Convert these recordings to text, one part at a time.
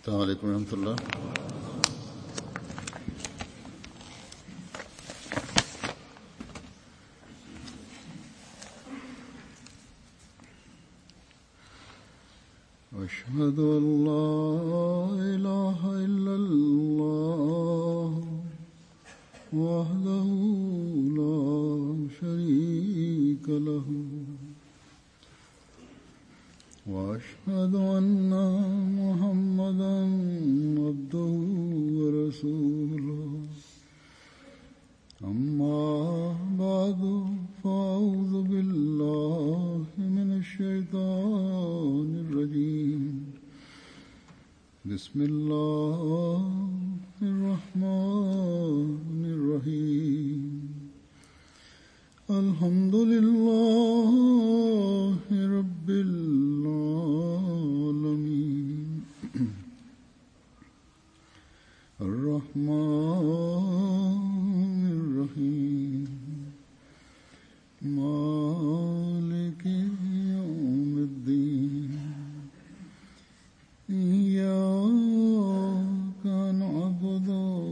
السلام عليكم ورحمة الله. أشهد أن لا إله إلا الله وحده لا شريك له وأشهد أن محمدا عبده ورسوله أما بعد فأعوذ بالله من الشيطان الرجيم بسم الله الرحمن الرحيم الحمد لله رب العالمين الرحمن الرحيم مالك يوم الدين إياك نعبد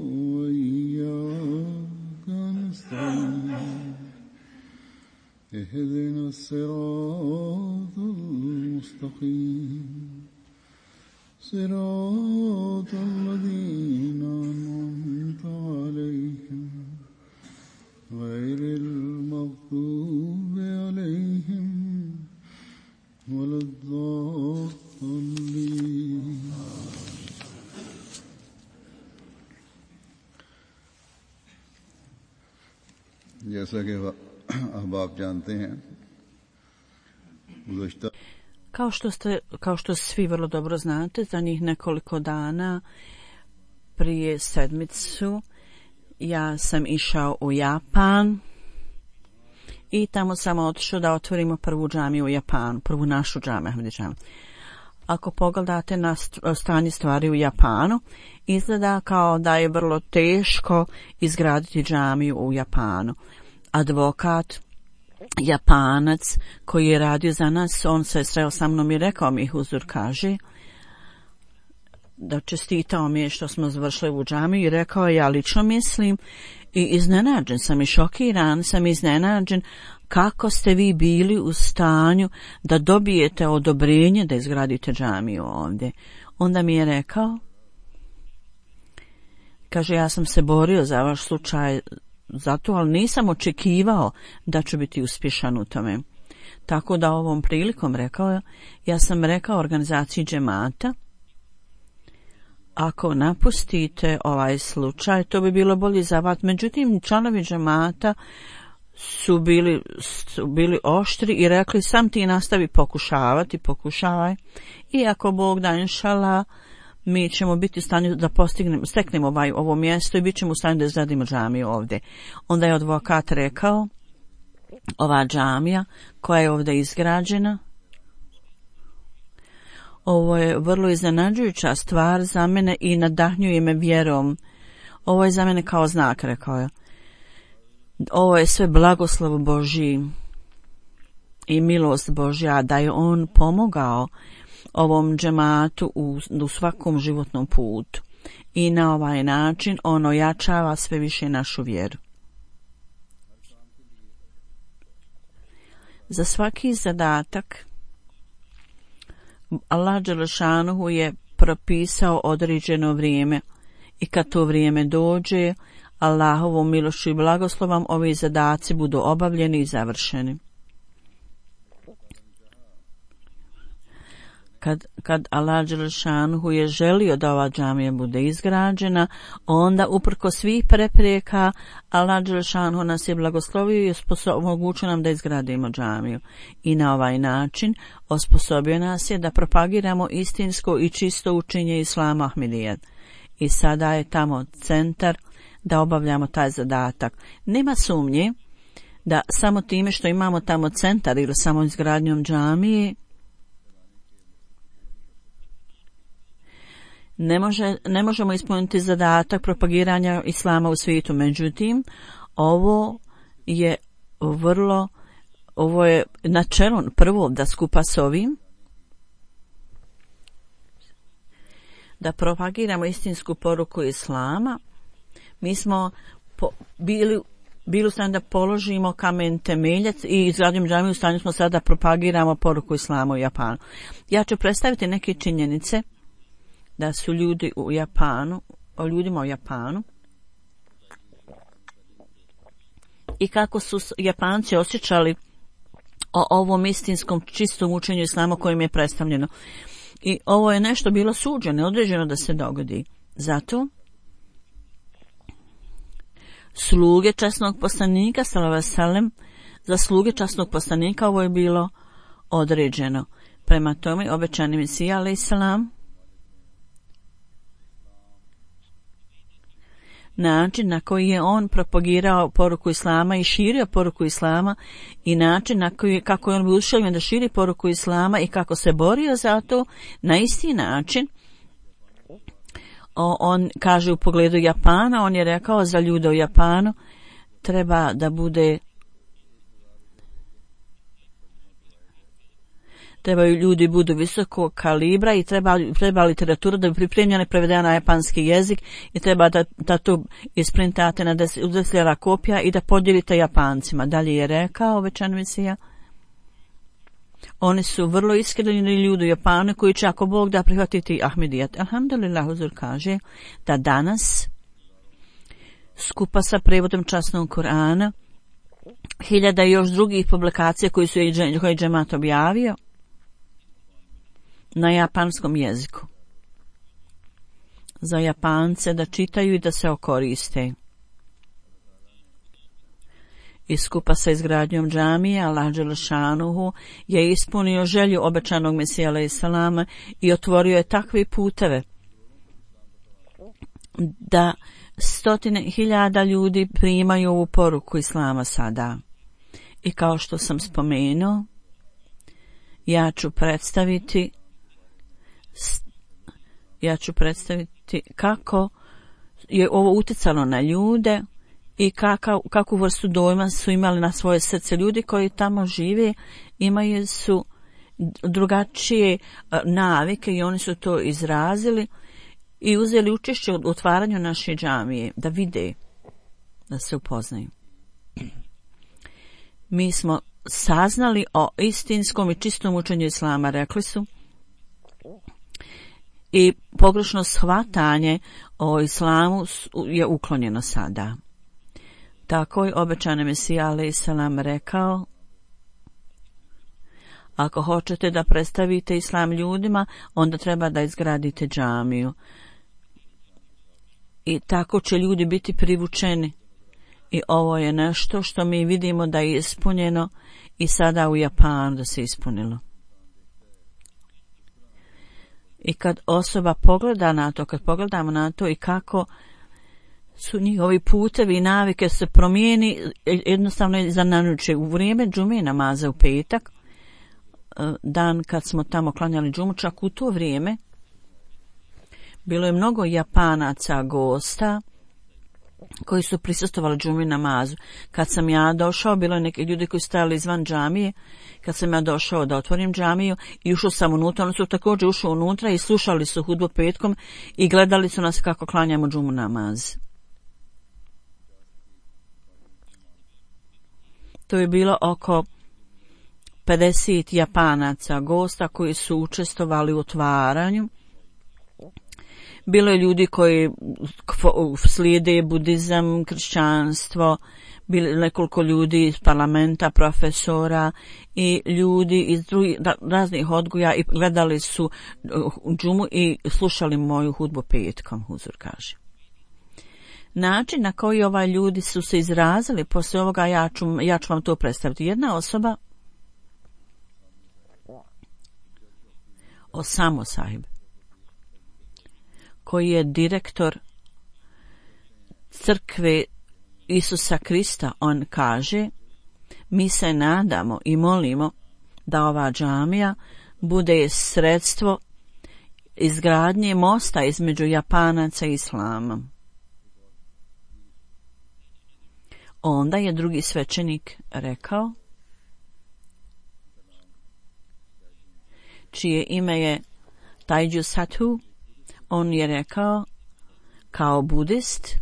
وإياك نستعين اهدنا الصراط المستقيم صراط الذين أنعمت عليهم غير المغضوب عليهم ولا الضالين. जैसा कि आप जानते हैं Kao što svi vrlo dobro znate, za njih nekoliko dana prije sedmicu ja sam išao u Japan i tamo sam otišao da otvorimo prvu džamiju u Japanu, prvu našu džamiju. Ako pogledate na stanje stvari u Japanu, izgleda kao da je vrlo teško izgraditi džamiju u Japanu. Advokat Japanac koji je radio za nas, on se sreo sa mnom i rekao mi, huzur kaže da čestitao mi je što smo završili u džamiju i rekao ja lično mislim i iznenađen sam i šokiran sam iznenađen kako ste vi bili u stanju da dobijete odobrenje da izgradite džamiju ovdje. Onda mi je rekao, kaže ja sam se borio za vaš slučaj zato, ali nisam očekivao da ću biti uspješan u tome. Tako da ovom prilikom ja sam rekao organizaciji džemata, ako napustite ovaj slučaj, to bi bilo bolje za vas. Međutim, članovi džemata su bili oštri i rekli sam ti nastavi pokušavaj i ako Bog da inšala mi ćemo biti u stanju da steknemo ovo mjesto i bit ćemo u stanju da izgradimo džamiju ovdje. Onda je advokat rekao, ova džamija koja je ovdje izgrađena, ovo je vrlo iznenađujuća stvar za mene i nadahnjuje me vjerom. Ovo je za mene kao znak, rekao je. Ovo je sve blagoslov Božji i milost Božja da je on pomogao ovom džematu u svakom životnom putu i na ovaj način on ojačava sve više našu vjeru. Za svaki zadatak Allah dželešanuhu je propisao određeno vrijeme i kad to vrijeme dođe, Allahovom milošću i blagoslovom ovi zadaci budu obavljeni i završeni. Kad Allah dželešanuhu je želio da ova džamija bude izgrađena, onda uprko svih prepreka Allah dželešanuhu nas je blagoslovio i omogućio nam da izgradimo džamiju. I na ovaj način osposobio nas je da propagiramo istinsko i čisto učenje Islama Ahmedijet. I sada je tamo centar da obavljamo taj zadatak. Nema sumnje da samo time što imamo tamo centar ili samo izgradnjom džamije ne možemo ispuniti zadatak propagiranja islama u svijetu. Međutim, ovo je načelo prvo da skupa s ovim da propagiramo istinsku poruku Islama, mi smo bili u stanju da položimo kamen temeljac i izgradnjom džamije u stanju smo sada da propagiramo poruku Islama u Japanu. Ja ću predstaviti neke činjenice da su ljudi u Japanu, o ljudima u Japanu i kako su Japanci osjećali o ovom istinskom čistom učenju Islama kojim je predstavljeno. I ovo je nešto bilo suđeno, određeno da se dogodi. Zato sluge časnog poslanika sallallahu alejhi ve sellem, za sluge časnog poslanika ovo je bilo određeno. Prema tome obećani Mesija alejhi selam, način na koji je on propagirao poruku Islama i širio poruku Islama i način na kako je on ušao da širi poruku Islama i kako se borio za to, na isti način on kaže u pogledu Japana, on je rekao za ljude u Japanu treba da bude, trebaju ljudi budu visokog kalibra i treba literatura da bi pripremljena i prevedena na japanski jezik i treba da to isprintate na 10.000 kopija i da podijelite Japancima. Dalje je rekao obećan Mesija, oni su vrlo iskreni ljudi u Japanu koji će ako Bog da prihvatiti Ahmedijat. Alhamdulillah, huzur kaže da danas skupa sa prevodom časnog Kur'ana, hiljada i još drugih publikacija koje je džemat objavio na japanskom jeziku za Japance da čitaju i da se okoriste. I skupa sa izgradnjom džamije Allah dželešanuhu je ispunio želju obećanog Mesija alejhi selama i otvorio je takve puteve da 100.000 ljudi primaju ovu poruku Islama sada. I kao što sam spomenuo, ja ću predstaviti kako je ovo utjecalo na ljude i kakvu vrstu dojma su imali na svoje srce. Ljudi koji tamo žive imaju su drugačije navike i oni su to izrazili i uzeli učešće u otvaranju naše džamije, da vide, da se upoznaju. Mi smo saznali o istinskom i čistom učenju Islama, rekli su, i pogrešno shvatanje o Islamu je uklonjeno sada. Tako je obećani Mesija alejhi selam rekao, ako hoćete da predstavite Islam ljudima, onda treba da izgradite džamiju. I tako će ljudi biti privučeni. I ovo je nešto što mi vidimo da je ispunjeno i sada u Japanu da se ispunilo. I kad osoba pogleda na to, kad pogledamo na to i kako su njihovi putevi i navike se promijeni, jednostavno je zananuće. U vrijeme džume namaza u petak, dan kad smo tamo klanjali džumu, čak u to vrijeme bilo je mnogo Japanaca gosta koji su prisustvovali džumi namazu. Kad sam ja došao, bilo je neki ljudi koji stajali izvan džamije. Kad sam ja došao da otvorim džamiju i ušao sam unutra, oni su također ušli unutra i slušali su hudbu petkom i gledali su nas kako klanjamo džumu namaz. To je bilo oko 50 Japanaca gosta koji su učestvovali u otvaranju. Bilo je ljudi koji slijede budizam, kršćanstvo, bilo nekoliko ljudi iz parlamenta, profesora i ljudi iz raznih odgoja i gledali su džumu i slušali moju hudbu petkom, huzur kaže. Način na koji ljudi su se izrazili poslije ovoga, ja ću vam to predstaviti. Jedna osoba, Osamo Sahib, koji je direktor crkve Isusa Krista, on kaže, mi se nadamo i molimo da ova džamija bude sredstvo izgradnje mosta između Japanaca i Islama. Onda je drugi svećenik rekao, čije ime je Taiju Sathu, On je rekao, kao budist,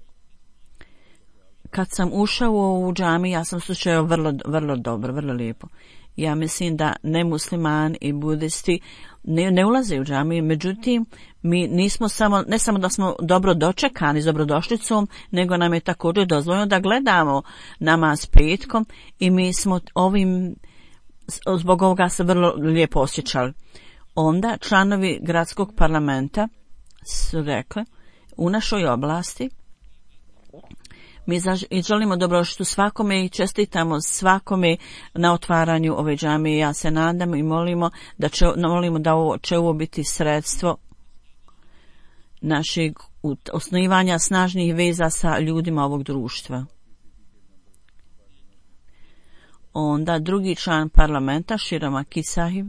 kad sam ušao u ovu džamiju, ja sam slušao vrlo dobro, vrlo lijepo. Ja mislim da nemuslimani i budisti ne ulaze u džamiju, međutim, mi nismo ne samo da smo dobro dočekani s dobrodošlicom, nego nam je također dozvoljeno da gledamo namaz petkom i mi smo zbog ovoga se vrlo lijepo osjećali. Onda članovi gradskog parlamenta su rekli, u našoj oblasti mi želimo dobrodošlicu svakome i čestitamo svakome na otvaranju ove džamije. Ja se nadam i molimo da ovo će biti sredstvo našeg osnivanja snažnih veza sa ljudima ovog društva. Onda drugi član parlamenta, Shiramaki Sahib,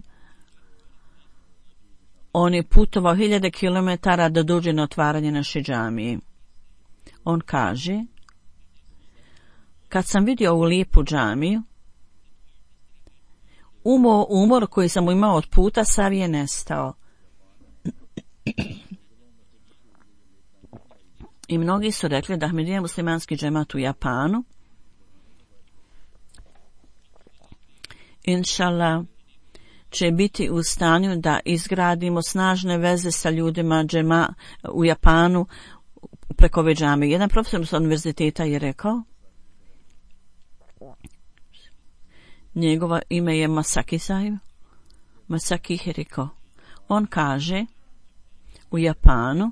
on je putovao 1000 kilometara da dođe na otvaranje naše džamije. On kaže, kad sam vidio ovu lijepu džamiju, umor koji sam imao od puta sav je nestao. I mnogi su rekli da Ahmedija muslimanski džemat u Japanu, inšallah, će biti u stanju da izgradimo snažne veze sa ljudima u Japanu preko ove džamije. Jedan profesor sa univerziteta je rekao, njegovo ime je Masaki Sahib. Masaki je rekao, on kaže, u Japanu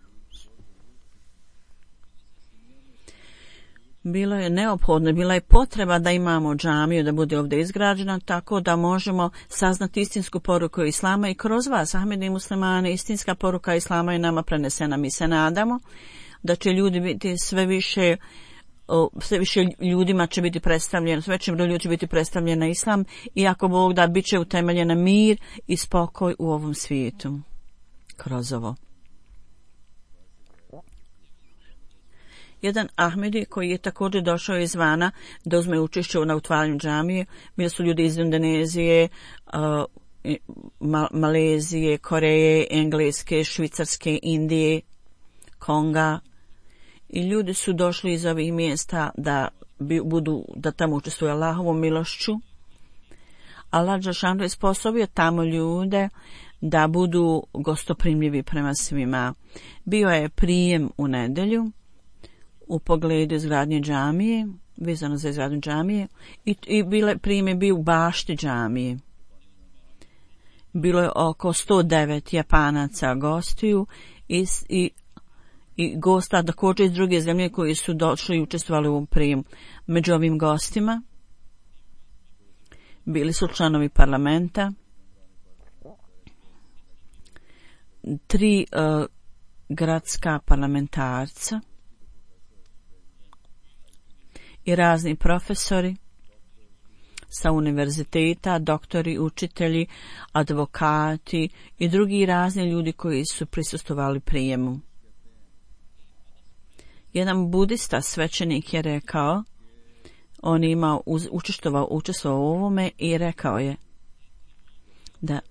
bilo je neophodno, bila je potreba da imamo džamiju, da bude ovdje izgrađena, tako da možemo saznati istinsku poruku Islama i kroz vas, Ahmedi muslimani, istinska poruka Islama je nama prenesena. Mi se nadamo da će ljudi biti sve više ljudima će biti predstavljen, sve većim broju ljudi će biti predstavljen na Islam i ako Bog da, bit će utemeljen na mir i spokoj u ovom svijetu. Kroz ovo. Jedan Ahmedi koji je također došao izvana da uzme učešće na otvaranju džamije, bili su ljudi iz Indonezije, Malezije, Koreje, Engleske, Švicarske, Indije, Konga, i ljudi su došli iz ovih mjesta da tamo učestvuju Allahovom milošću. Allah dželešanu je sposobio tamo ljude da budu gostoprimljivi prema svima. Bio je prijem u nedjelju u pogledu izgradnje džamije, vezano za izgradnju džamije, i prijem je bio u bašti džamije. Bilo je oko 109 Japanaca gostiju i gosta također iz druge zemlje koji su došli i učestvovali u ovom prijemu. Među ovim gostima bili su članovi parlamenta, 3 gradska parlamentarca i razni profesori sa univerziteta, doktori, učitelji, advokati i drugi razni ljudi koji su prisustvovali prijemu. Jedan budista svećenik je rekao, on je imao učestvovao u ovome i rekao je da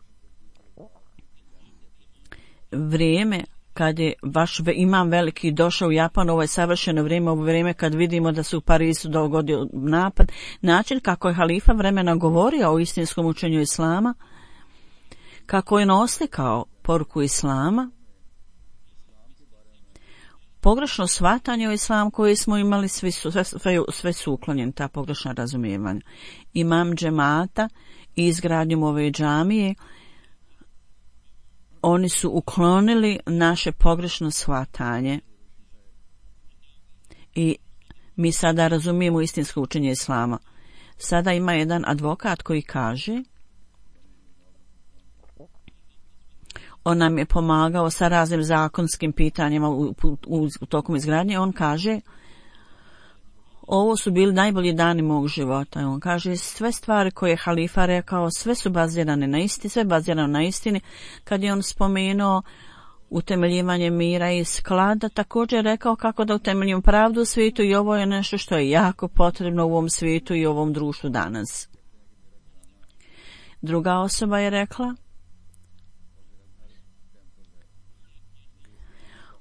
vrijeme kad je vaš imam veliki došao u Japan, ovo je savršeno vrijeme, ovo vrijeme kad vidimo da se u Parizu dogodio napad, način kako je halifa vremena govorio o istinskom učenju Islama, kako je oslikao poruku Islama, pogrešno shvatanje o Islamu koje smo imali, sve su uklonjeni, ta pogrešna razumijevanja. Imam džemata i izgradnjom ove džamije, oni su uklonili naše pogrešno shvatanje i mi sada razumijemo istinsko učenje Islama. Sada ima jedan advokat koji kaže, on nam je pomagao sa raznim zakonskim pitanjima u tokom izgradnje. On kaže, ovo su bili najbolji dani mog života. On kaže, sve stvari koje je halifa rekao, sve su bazirane na istini, sve bazirano na istini. Kad je on spomenuo utemeljivanje mira i sklada, također rekao kako da utemeljimo pravdu u svijetu i ovo je nešto što je jako potrebno u ovom svijetu i u ovom društvu danas. Druga osoba je rekla,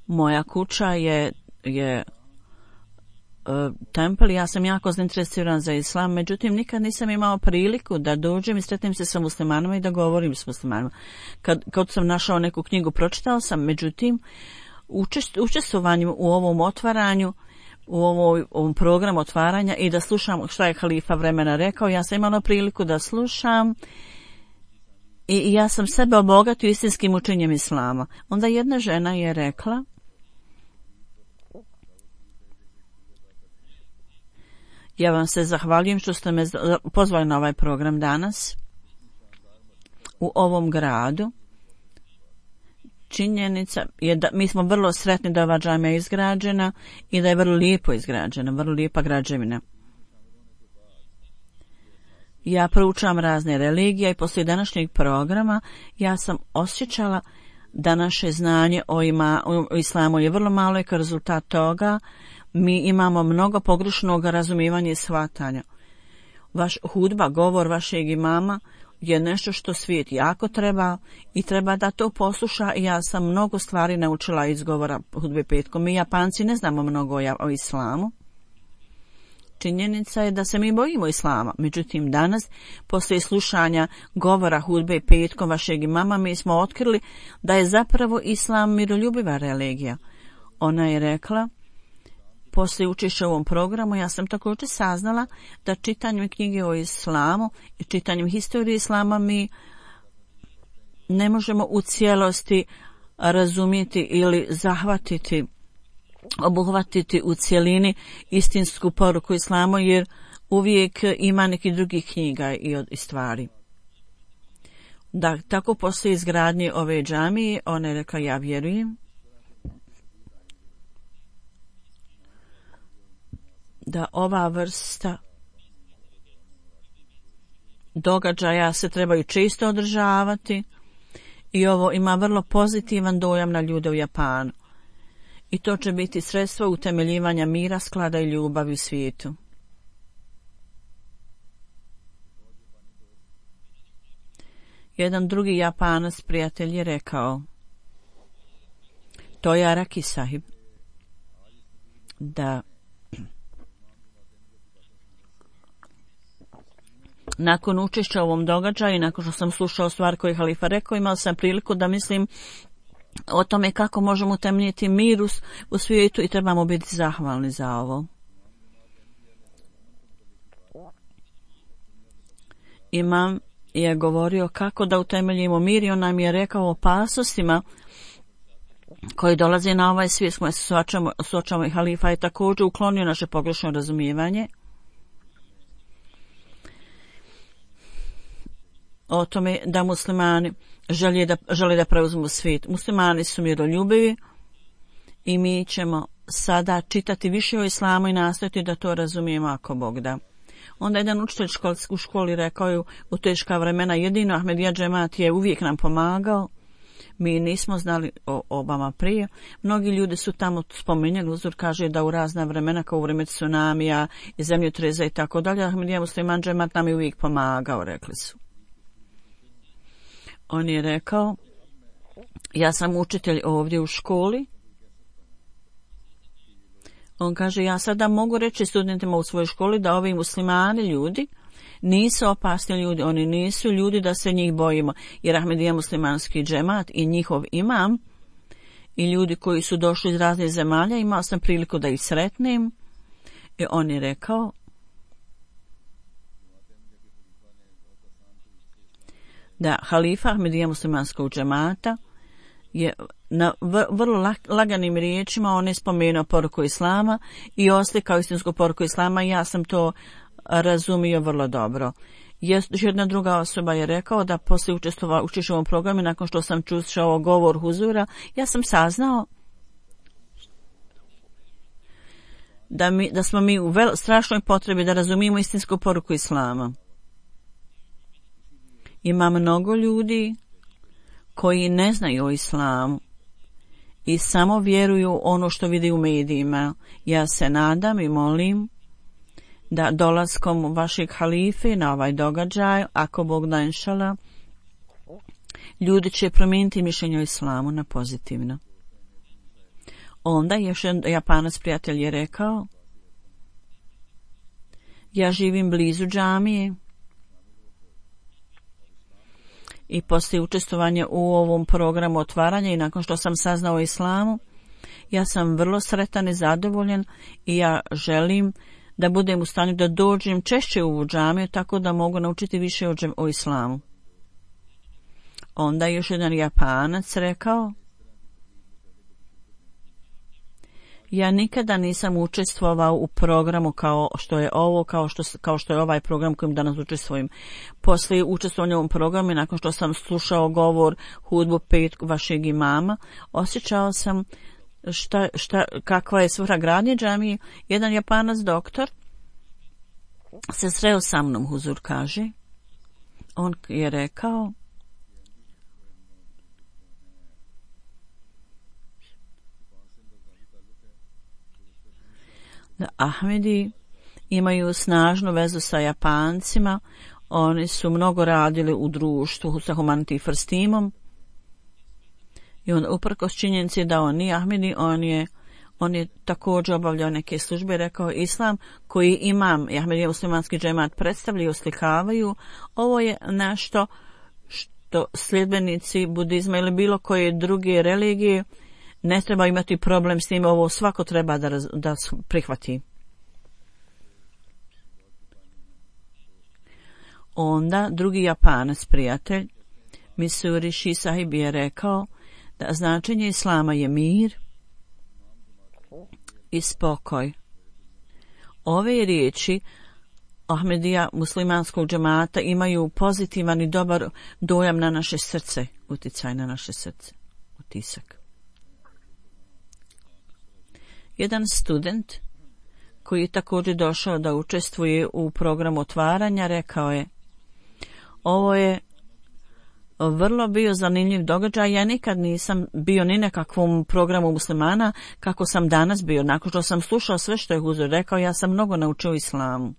Moja kuća je tempel, ja sam jako zainteresiran za islam, međutim nikad nisam imao priliku da dođem i sretnem se sa muslimanima i da govorim s muslimanima. Kad sam našao neku knjigu, pročitao sam, međutim učestvovanjem u ovom otvaranju, u ovom programu otvaranja i da slušam šta je halifa vremena rekao, ja sam imala priliku da slušam i ja sam sebe obogatio istinskim učenjem islama. Onda jedna žena je rekla, ja vam se zahvaljujem što ste me pozvali na ovaj program danas u ovom gradu. Činjenica je da mi smo vrlo sretni da ova džamija je izgrađena i da je vrlo lijepo izgrađena, vrlo lijepa građevina. Ja proučavam razne religije i poslije današnjeg programa ja sam osjećala da naše znanje o islamu je vrlo malo i kao rezultat toga mi imamo mnogo pogrešnog razumijevanja i shvatanja. Vaš hudba, govor vašeg imama je nešto što svijet jako treba i treba da to posluša. Ja sam mnogo stvari naučila iz govora hudbe petkom. Mi Japanci ne znamo mnogo o islamu. Činjenica je da se mi bojimo islama. Međutim, danas, poslije slušanja govora hudbe petkom vašeg imama, mi smo otkrili da je zapravo islam miroljubiva religija. Ona je rekla, poslije učešća u ovom programu, ja sam također saznala da čitanjem knjige o islamu i čitanjem historije islama mi ne možemo u cijelosti razumjeti ili zahvatiti, obuhvatiti u cjelini istinsku poruku islama, jer uvijek ima nekih drugih knjiga i stvari. Da, tako poslije izgradnje ove džamije, ona je rekla, ja vjerujem da ova vrsta događaja se trebaju često održavati i ovo ima vrlo pozitivan dojam na ljude u Japanu. I to će biti sredstvo utemeljivanja mira, sklada i ljubavi u svijetu. Jedan drugi Japanac prijatelj je rekao, to je Araki sahib, da nakon učešća u ovom događaju, nakon što sam slušao stvar koju je halifa rekao, imao sam priliku da mislim o tome kako možemo utemeljiti mir u svijetu i trebamo biti zahvalni za ovo. Imam je govorio kako da utemeljimo mir i on nam je rekao o opasnostima koji dolaze na ovaj svijet s kojim se suočavamo i halifa je također uklonio naše pogrešno razumijevanje o tome da muslimani žele da preuzmu svijet. Muslimani su miroljubivi i mi ćemo sada čitati više o islamu i nastojati da to razumijemo ako Bog da. Onda jedan učitelj u školi rekao je u teška vremena, jedino Ahmedija džemat je uvijek nam pomagao. Mi nismo znali o Obama prije. Mnogi ljudi su tamo spomenjali, uzor kaže da u razna vremena, kao u vrijeme tsunamija i zemljotresa i tako dalje, Ahmedija musliman džemat nam je uvijek pomagao, rekli su. On je rekao, ja sam učitelj ovdje u školi. On kaže, ja sada mogu reći studentima u svojoj školi da ovi muslimani ljudi nisu opasni ljudi, oni nisu ljudi da se njih bojimo, jer Ahmedija muslimanski džemat i njihov imam i ljudi koji su došli iz raznih zemalja, imao sam priliku da ih sretnem i on je rekao, da halifa Ahmedija muslimanskog džemata je na vrlo laganim riječima on je spomenuo poruku islama i oslikao istinsku poruku islama i ja sam to razumio vrlo dobro. Jedna druga osoba je rekao da poslije učestvovao u ovom programu, nakon što sam čuo govor huzura, ja sam saznao da smo mi u strašnoj potrebi da razumijemo istinsku poruku islama. Ima mnogo ljudi koji ne znaju o islamu i samo vjeruju ono što vidi u medijima. Ja se nadam i molim da dolaskom vašeg halife na ovaj događaj, ako Bog da inšala, ljudi će promijeniti mišljenje o islamu na pozitivno. Onda još jedan Japanac prijatelj je rekao, ja živim blizu džamije i poslije učestvovanja u ovom programu otvaranja i nakon što sam saznao o islamu, ja sam vrlo sretan i zadovoljan i ja želim da budem u stanju da dođem češće u džamiju tako da mogu naučiti više o islamu. Onda je još jedan Japanac rekao, ja nikada nisam učestvovao u programu kao što je ovo, kao što je ovaj program kojim danas učestvujem. Poslije učestvovanja u ovom programu, nakon što sam slušao govor hudbu 5 vašeg imama, osjećao sam kakva je svrha gradnje džamije. Jedan Japanac doktor se sreo sa mnom, Huzur kaže. On je rekao, da Ahmedi imaju snažnu vezu sa Japancima, oni su mnogo radili u društvu sa Humanity First Teamom i on uprkos činjenici da on nije Ahmedi, on je također obavljao neke službe, rekao islam koji imam i Ahmedija muslimanski džemat predstavljaju i oslikavaju, ovo je nešto što sljedbenici budizma ili bilo koje druge religije ne treba imati problem s tim, ovo svako treba da prihvati. Onda drugi Japanac prijatelj, Misuri Sahib je rekao da značenje islama je mir i spokoj. Ove riječi Ahmedija muslimanskog džemata imaju pozitivan i dobar dojam na naše srce, uticaj na naše srce, utisak. Jedan student koji je također došao da učestvuje u programu otvaranja rekao je, ovo je vrlo bio zanimljiv događaj, ja nikad nisam bio ni nekakvom programu muslimana kako sam danas bio. Nakon što sam slušao sve što je Huzur rekao, ja sam mnogo naučio islamu.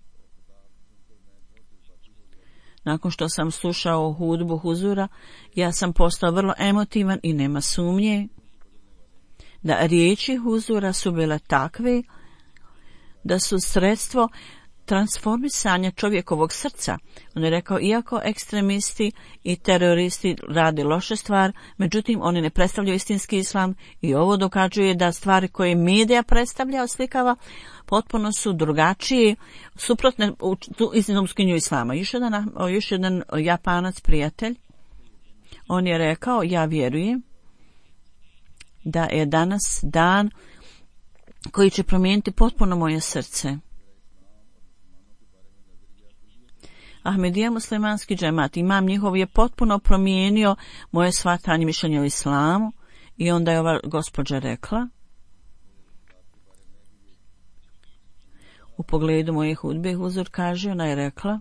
Nakon što sam slušao hudbu Huzura, ja sam postao vrlo emotivan i nema sumnje da riječi Huzura su bile takve da su sredstvo transformisanja čovjekovog srca. On je rekao, iako ekstremisti i teroristi radi loše stvar, međutim oni ne predstavljaju istinski islam i ovo dokazuje da stvari koje medija predstavlja, oslikava, potpuno su drugačije, suprotne u islamskinju islama. Još jedan Japanac prijatelj, on je rekao, ja vjerujem da je danas dan koji će promijeniti potpuno moje srce. Ahmedija muslimanski džemat, imam njihov, je potpuno promijenio moje shvatanje mišljenja o islamu i onda je ova gospođa rekla, u pogledu moje hudbe, Huzur kaže, ona je rekla,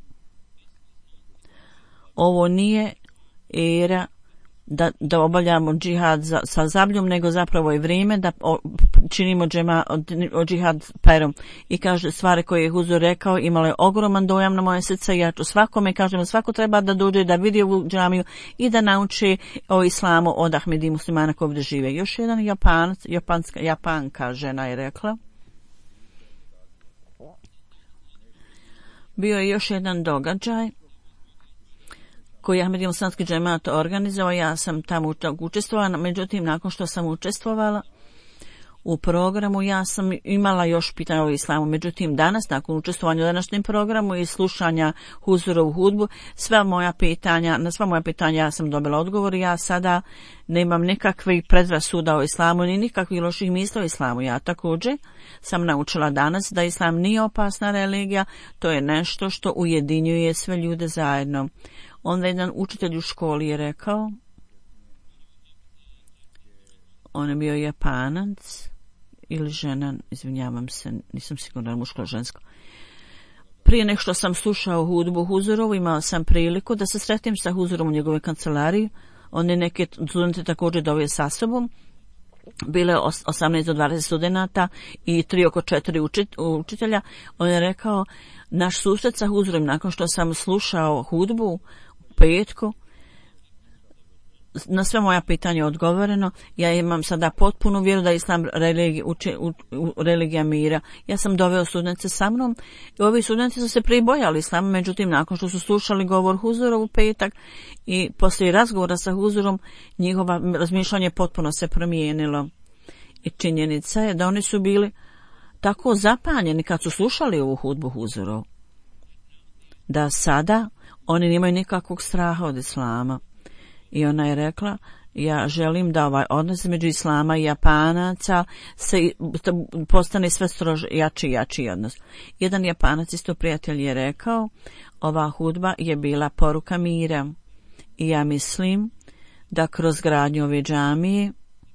ovo nije era da obavljamo džihad sa zabljom, nego zapravo je vrijeme da činimo džihad perom. I kaže, stvari koje je Huzur rekao imalo je ogroman dojam na moje srce. Ja ću svakome kažem, svako treba da dođe da vidi ovu džamiju i da nauči o islamu od Ahmedi muslimana koji ovdje žive. Još jedan Japanka žena je rekla, bio je još jedan događaj koji je Ahmedija muslimanski džemat organizovao, ja sam tamo učestvovala, međutim nakon što sam učestvovala u programu, ja sam imala još pitanja o islamu, međutim danas, nakon učestvovanja u današnjem programu i slušanja Huzurovu hudbu, na sva moja pitanja ja sam dobila odgovor, ja sada nemam nikakvih predrasuda o islamu, ni nikakvih loših misli o islamu. Ja također sam naučila danas da islam nije opasna religija, to je nešto što ujedinjuje sve ljude zajedno. Onda jedan učitelj u školi je rekao, on je bio Japanac ili žena, izvinjavam se, nisam sigurna, muško ili žensko. Prije nek što sam slušao hudbu Huzurovu, imao sam priliku da se sretnem sa Huzurom u njegovoj kancelariji. On je neke studente također doveo sa sobom. Bilo je 18 do 20 studenata i 3 oko 4 učitelja. On je rekao, naš susret sa Huzurom, nakon što sam slušao hudbu u petku, na sve moja pitanja odgovoreno. Ja imam sada potpunu vjeru da je islam religija mira. Ja sam doveo studente sa mnom i ovi studenti su se prije bojali islama, međutim nakon što su slušali govor Huzurov u petak i poslije razgovora sa Huzurom, njihova razmišljanje potpuno se promijenilo. I činjenica je da oni su bili tako zapanjeni kad su slušali ovu hudbu Huzurov, da sada oni nemaju nikakvog straha od islama. I ona je rekla, ja želim da ovaj odnos među islama i Japanaca postane sve strože, jači odnos. Jedan Japanac, isto prijatelj, je rekao, ova hudba je bila poruka mira. I ja mislim da kroz gradnju ove džamije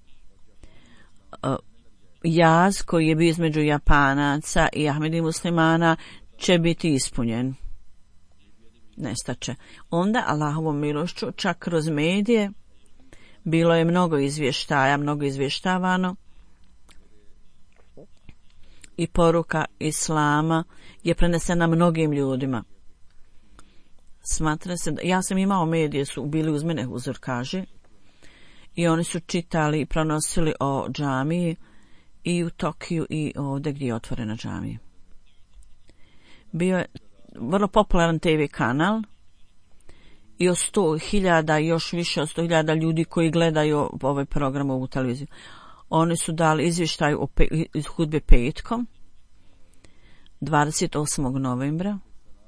jaz koji je bio između Japanaca i Ahmedi muslimana će biti ispunjen. Nestaće. Onda Allahovom milošću, čak kroz medije, bilo je mnogo izvještavano i poruka islama je prenesena mnogim ljudima. Smatra se da, ja sam imao medije, su bili uz mene, Huzur kaže, i oni su čitali i pronosili o džamiji i u Tokiju i ovdje gdje je otvorena džamija. Bio je vrlo popularan TV kanal i od 100.000, još više od 100.000 ljudi koji gledaju ovaj program, ovu televiziju. Oni su dali izvještaj o hudbe petkom 28. novembra.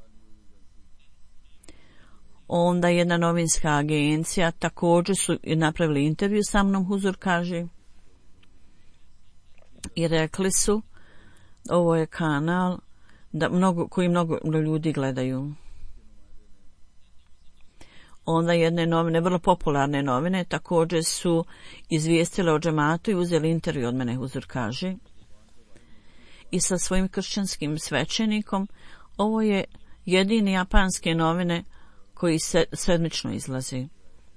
Onda jedna novinska agencija također su napravili intervju sa mnom, Huzur kaže, i rekli su, ovo je kanal koji mnogo ljudi gledaju. Onda jedne novine, vrlo popularne novine, također su izvijestile o džematu i uzeli intervju od mene, Huzur kaže. I sa svojim kršćanskim svećenikom, ovo je jedini japanske novine koji sedmično izlazi.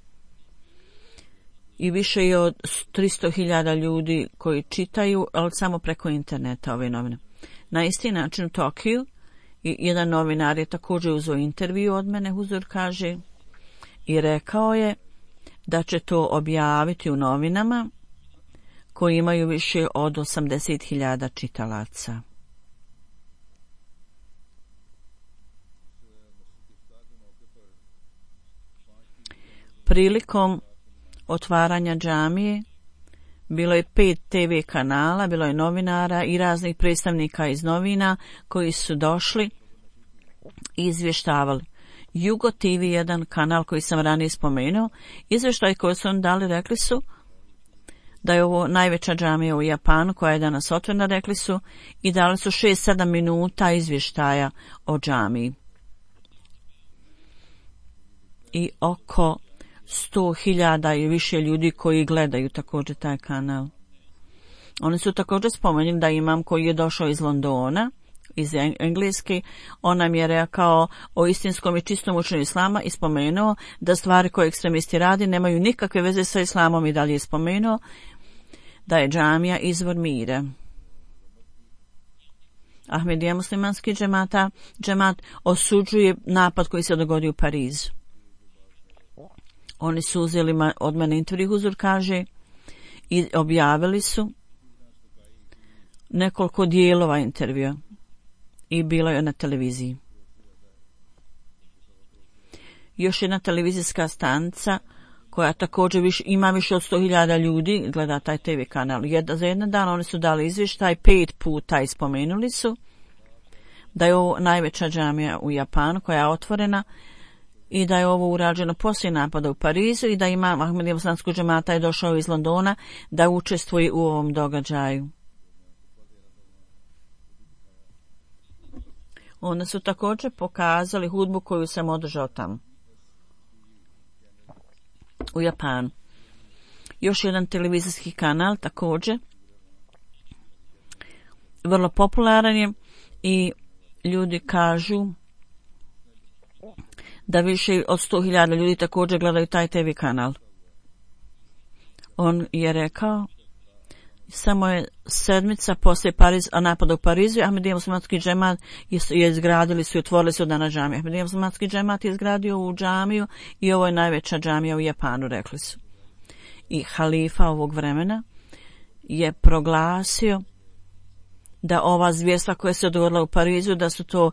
I više je od 300.000 ljudi koji čitaju, ali samo preko interneta ove novine. Na isti način u Tokiju jedan novinar je također uzeo intervju od mene, Huzur kaže, i rekao je da će to objaviti u novinama koji imaju više od 80.000 čitalaca. Prilikom otvaranja džamije bilo je 5 TV kanala, bilo je novinara i raznih predstavnika iz novina koji su došli i izvještavali. Jugo TV, jedan kanal koji sam ranije spomenuo, izvještaj koji su on dali, rekli su da je ovo najveća džamija u Japanu koja je danas otvorena, rekli su, i dali su 6-7 minuta izvještaja o džamiji. I oko 100.000 i više ljudi koji gledaju također taj kanal. Oni su također spomenuli da imam koji je došao iz Londona, iz Engleske, on nam je rekao o istinskom i čistom učenju islama i spomenuo da stvari koje ekstremisti radi nemaju nikakve veze sa islamom, i dalje je spomenuo da je džamija izvor mira. Ahmedija muslimanski džemat osuđuje napad koji se dogodio u Parizu. Oni su uzeli od mene intervju, Huzur kaže, i objavili su nekoliko dijelova intervjua i bilo je na televiziji. Još jedna televizijska stanica koja također ima više od 100.000 ljudi gleda taj TV kanal. Za jedan dan oni su dali izvještaj, 5 puta ispomenuli su da je ovo najveća džamija u Japanu koja je otvorena i da je ovo urađeno poslije napada u Parizu i da imam Ahmedija muslimanskog džemata je došao iz Londona da učestvuje u ovom događaju. Onda su također pokazali hudbu koju sam održao tamo u Japanu. Još jedan televizijski kanal također vrlo popularan je i ljudi kažu da više od 100.000 ljudi također gledaju taj TV kanal. On je rekao, samo je sedmica poslije napada u Parizu. Ahmedija muslimanski džemat je izgradili su i otvorili su dana džamije. Ahmedija muslimanski džemat je izgradio ovu džamiju i ovo je najveća džamija u Japanu, rekli su. I halifa ovog vremena je proglasio da ova zvjerstva koja se dogodila u Parizu, da su to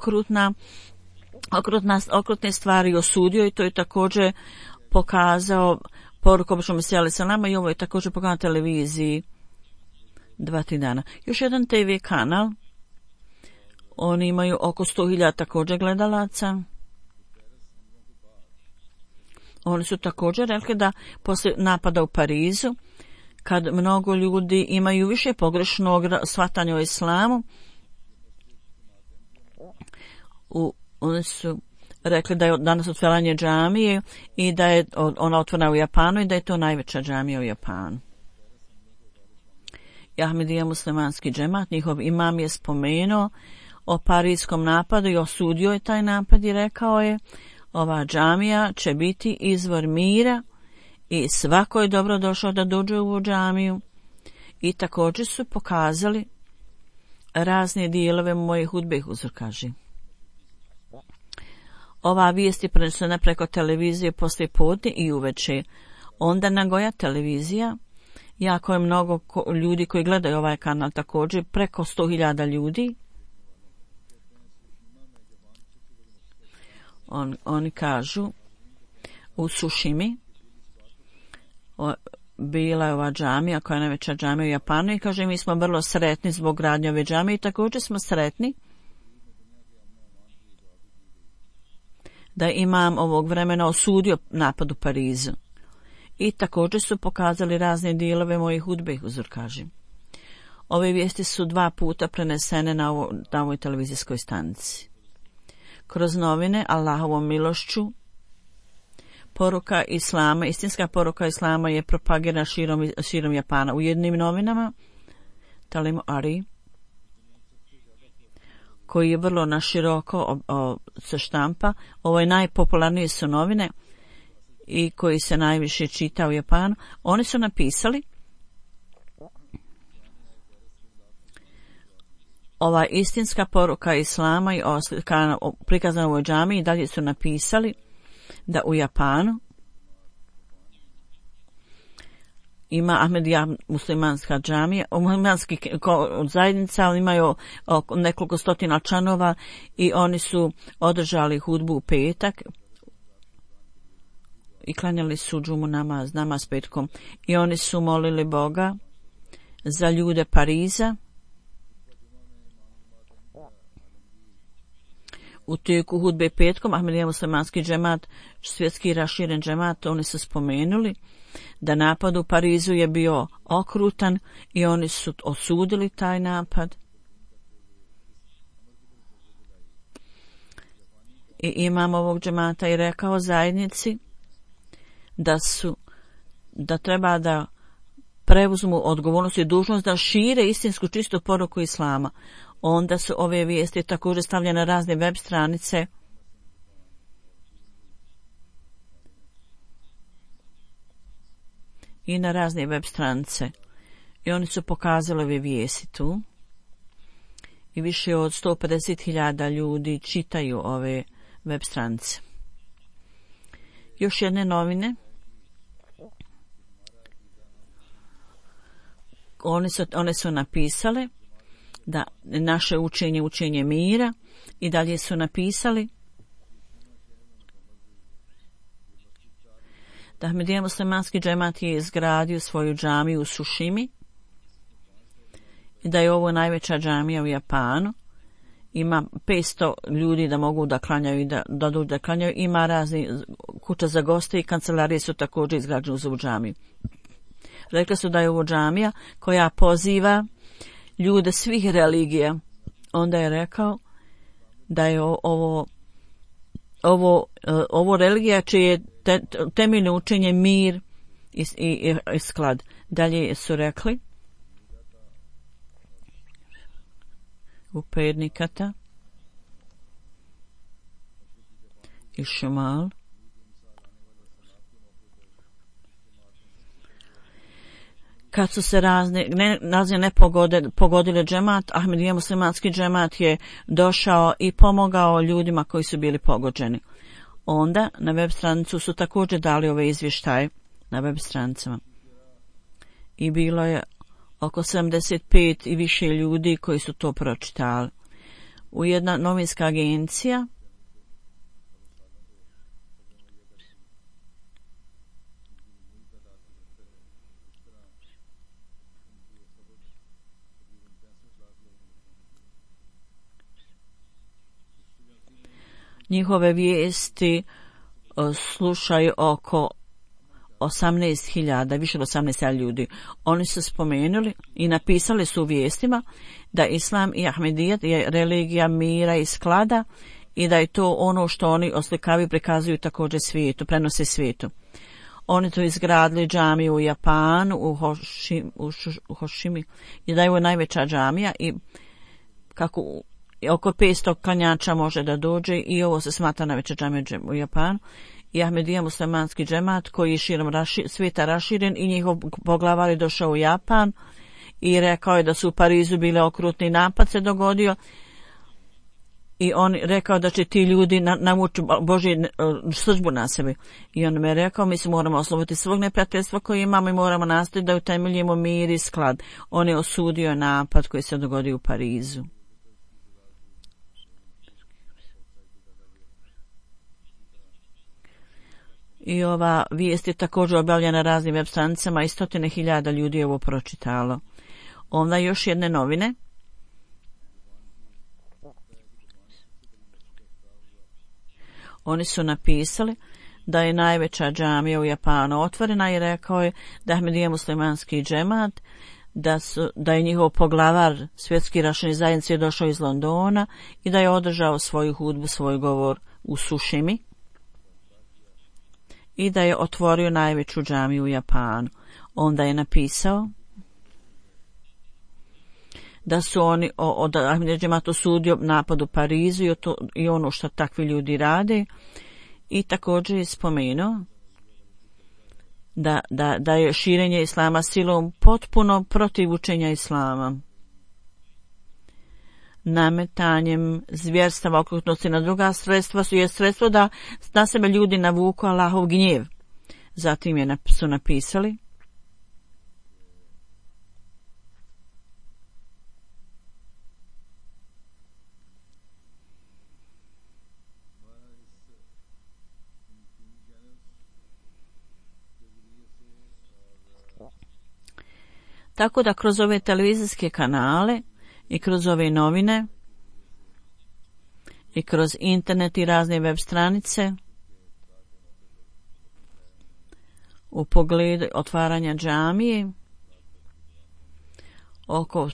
okrutne stvari, osudio i to je također pokazao poruku običnom mesiji salama i ovo je također pokazano na televiziji 2-3 dana. Još jedan TV kanal, oni imaju oko 100.000 također gledalaca. Oni su također rekli da poslije napada u Parizu, kad mnogo ljudi imaju više pogrešnog shvatanja o islamu, oni su rekli da je danas otvaranje džamije i da je ona otvorena u Japanu i da je to najveća džamija u Japanu. Ahmedija muslimanski džemat, njihov imam je spomenuo o parijskom napadu i osudio je taj napad i rekao je: ova džamija će biti izvor mira i svako je dobro došao da dođe u ovu džamiju. I također su pokazali razne dijelove moje hudbe, Huzur kaže. Ova vijest je prenesena preko televizije poslije podne i uveče. Onda Nagoya televizija, jako je mnogo ljudi koji gledaju ovaj kanal također, preko 100.000 ljudi. Oni kažu u Sušimi bila je ova džamija koja je najveća džamija u Japanu i kaže mi smo vrlo sretni zbog gradnje ove džamije i također smo sretni da imam ovog vremena osudio napad u Parizu. I također su pokazali razne dijelove mojih hudbe, Huzur kaže. Ove vijesti su 2 puta prenesene na ovoj televizijskoj stanici. Kroz novine Allahovom milošću poruka islama, istinska poruka islama je propagirana širom Japana. U jednim novinama Talimu Ari, koji je vrlo naširoko se štampa, ovo je najpopularnije su novine i koji se najviše čita u Japanu, oni su napisali ova istinska poruka islama i prikazana u ovoj džamiji, i dalje su napisali da u Japanu ima Ahmedija muslimanska džamija, muslimanski zajednica, ali imaju nekoliko stotina članova i oni su održali hudbu u petak i klanjali su džumu namaz petkom i oni su molili Boga za ljude Pariza. U tijeku hudbe petkom Ahmedija muslimanski džemat, svjetski raširen džemat, oni su spomenuli da napad u Parizu je bio okrutan i oni su osudili taj napad. I imam ovog džemata i rekao zajednici da treba da preuzmu odgovornost i dužnost da šire istinsku čistu poruku islama. Onda su ove vijesti također stavljene na razne web stranice i na razne web stranice. I oni su pokazali ove vijesti tu. I više od 150.000 ljudi čitaju ove web stranice. Još jedne novine. One su napisale da naše učenje mira i dalje su napisali da Ahmedija muslimanski džemat je izgradio svoju džamiju u Sušimi i da je ovo najveća džamija u Japanu. Ima 500 ljudi da mogu da klanjaju i da klanjaju. Ima razni kuća za goste i kancelarije su također izgrađene uz ovu džamiju. Rekli su da je ovo džamija koja poziva ljude svih religija. Onda je rekao da je ovo religija čije je temeljno učenje mir i sklad. Dalje su rekli u Pernikata i Šumal kad su se razne pogodile džemat, Ahmedija muslimanski džemat je došao i pomogao ljudima koji su bili pogođeni. Onda na web stranicu su također dali ove izvještaje na web stranicama. I bilo je oko 75 i više ljudi koji su to pročitali. U jedna novinska agencija njihove vijesti slušaju oko 18.000, više od 18.000 ljudi. Oni su spomenuli i napisali su u vijestima da Islam i Ahmedijet je religija mira i sklada i da je to ono što oni oslikavaju, prikazuju također svijetu, prenose svijetu. Oni to izgradili džamiju u Japanu, u Hoshimi, i da je ovo najveća džamija i kako oko 500 klanjača može da dođe i ovo se smatra najveća džamija u Japanu. I Ahmedija muslimanski džemat koji je širom svijeta raširen i njihov poglavar je došao u Japan i rekao je da su u Parizu bile okrutni napad se dogodio i on rekao da će ti ljudi navući Božju srdžbu na sebi. I on mi je rekao, mi se moramo osloboditi svog neprijateljstva koje imamo i moramo nastaviti da utemeljimo mir i sklad. On je osudio napad koji se dogodio u Parizu. I ova vijest je također objavljena na raznim web stranicama i 100.000 ljudi je ovo pročitalo. Onda još jedne novine. Oni su napisali da je najveća džamija u Japanu otvorena i rekao je da Ahmedija muslimanski džemat, da je njihov poglavar svjetski rašireni zajednice došao iz Londona i da je održao svoju hudbu, svoj govor u Sušimi i da je otvorio najveću džamiju u Japanu. Onda je napisao da su oni od Ahmedija džemata osudio napad u Parizu i ono što takvi ljudi rade i također je spomenuo da je širenje islama silom potpuno protiv učenja islama, nametanjem zvjerstava, okrutnosti na druga sredstva je sredstvo da na sebe ljudi navuku Allahov gnjev. Zatim su napisali tako da kroz ove televizijske kanale i kroz ove novine i kroz internet i razne web stranice u pogledu otvaranja džamije oko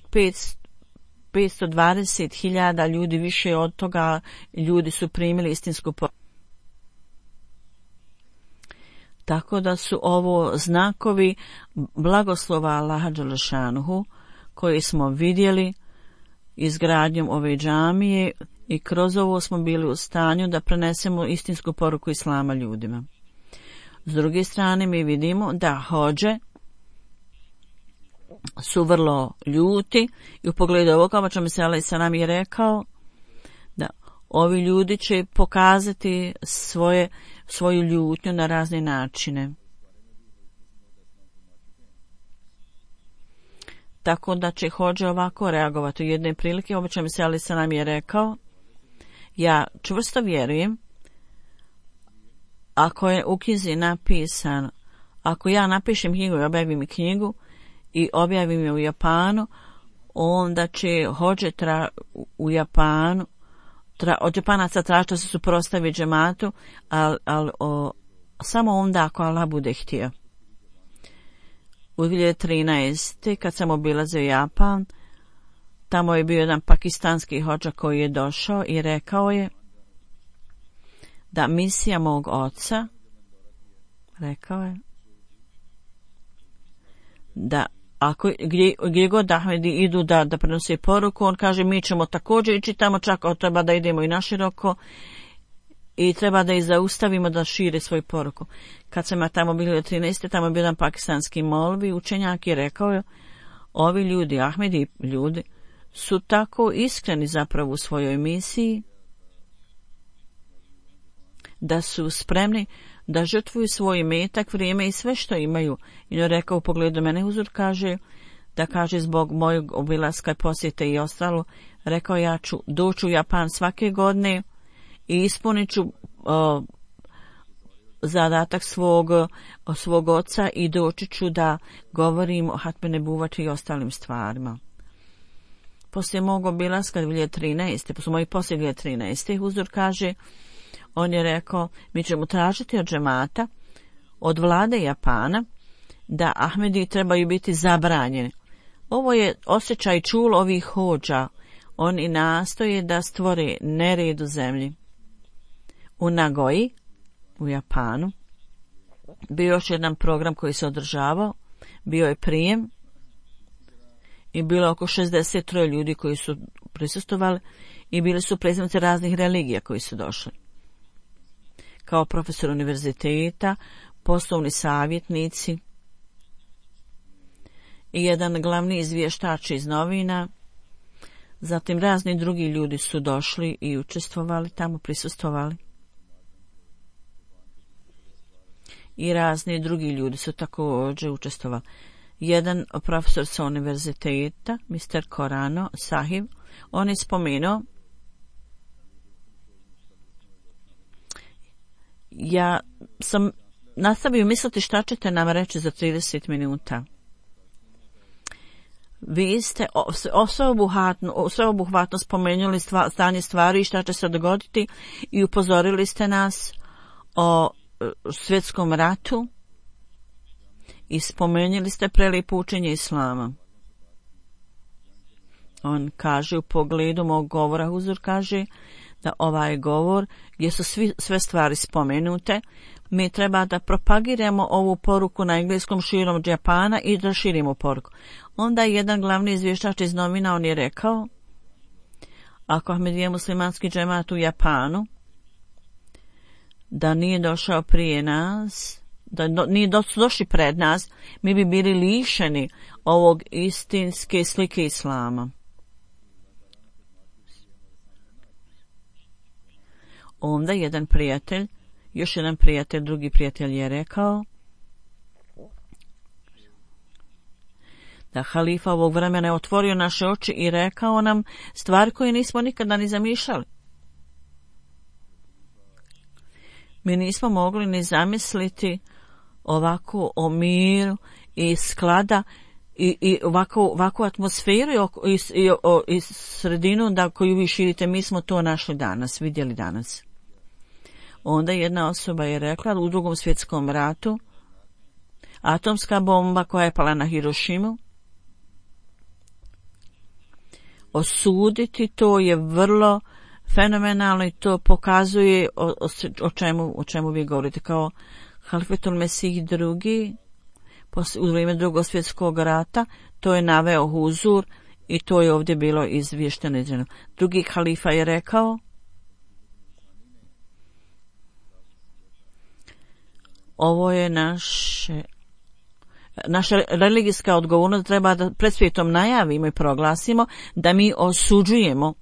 520.000 ljudi, više od toga ljudi su primili istinsku poruku. Tako da su ovo znakovi blagoslova Allaha dželešanuhu koji smo vidjeli izgradnjom ove džamije i kroz ovo smo bili u stanju da prenesemo istinsku poruku islama ljudima. S druge strane mi vidimo da hodže su vrlo ljuti i u pogledu ovoga čemu se alejhi selam je rekao da ovi ljudi će pokazati svoju ljutnju na razne načine. Tako da će hodže ovako reagovati. U jedne prilike obično se alejhi selam je rekao, ja čvrsto vjerujem, ako je u knjizi napisano, ako ja napišem knjigu i objavim knjigu i objavim je u Japanu, onda će hodže u Japanu od Japanaca tražiti da se suprotstavi džematu, ali samo onda ako Allah bude htio. U 2013. kad sam obilazio Japan, tamo je bio jedan pakistanski hodža koji je došao i rekao je da misija mog oca, rekao je, da ako gdje god Ahmedi idu da prenose poruku, on kaže mi ćemo također ići tamo, čak od treba da idemo i naširoko i treba da ih zaustavimo da šire svoju poruku. Kad sam ja tamo bili 13. tamo je bio jedan pakistanski molvi, učenjak je rekao, ovi ljudi, Ahmedi ljudi, su tako iskreni zapravo u svojoj misiji, da su spremni da žrtvuju svoj imetak, vrijeme i sve što imaju. I on rekao u pogledu mene, Huzur kaže, da kaže zbog mojeg obilaska i posjete i ostalo, rekao ja ću doći u Japan svake godine i ispunit ću zadatak svog oca i doći ću da govorim o Hatme Nebuvači i ostalim stvarima. Poslije mog obilaska 2013. poslije mojih poslije 2013. Huzur kaže, on je rekao, mi ćemo tražiti od džemata, od vlade Japana, da Ahmedi trebaju biti zabranjeni. Ovo je osjećaj čul ovih hođa. Oni nastoje da stvore nered u zemlji. U Nagoji, u Japanu, bio još jedan program koji se održavao, bio je prijem i bilo oko 63 ljudi koji su prisustvovali i bili su predstavnici raznih religija koji su došli. Kao profesor univerziteta, poslovni savjetnici i jedan glavni izvještač iz novina, zatim razni drugi ljudi su došli i učestvovali, tamo prisustvovali. I razni drugi ljudi su također učestvovali. Jedan profesor sa univerziteta, Mr. Korano Sahib, on je spomenuo, ja sam nastavio misliti šta ćete nam reći za 30 minuta. Vi ste sveobuhvatno spomenuli stanje stvari i šta će se dogoditi i upozorili ste nas o svjetskom ratu i spomenuli ste prelijepo učenje islama. On kaže u pogledu mog govora, Huzur kaže da ovaj govor gdje su sve stvari spomenute, mi treba da propagiramo ovu poruku na engleskom širom Japana i da širimo poruku. Onda je jedan glavni izvještač iz novina, on je rekao, ako Ahmedija muslimanski džemat u Japanu, da nije došao prije nas, da nije došli pred nas, mi bi bili lišeni ovog istinske slike islama. Onda jedan prijatelj, još jedan prijatelj, drugi prijatelj je rekao da halifa ovog vremena je otvorio naše oči i rekao nam stvari koje nismo nikada ni zamišljali. Mi nismo mogli ni zamisliti ovako o miru i sklada i ovakvu atmosferu i sredinu koju vi širite, mi smo to našli danas, vidjeli danas. Onda jedna osoba je rekla u Drugom svjetskom ratu atomska bomba koja je pala na Hirošimu, osuditi to je vrlo fenomenalno i to pokazuje o čemu vi govorite. Kao Halifetul Mesih drugi u vrijeme Drugog svjetskog rata, to je naveo Huzur i to je ovdje bilo izvješteno. Drugi halifa je rekao, ovo je naša religijska odgovornost, treba da pred svijetom najavimo i proglasimo da mi osuđujemo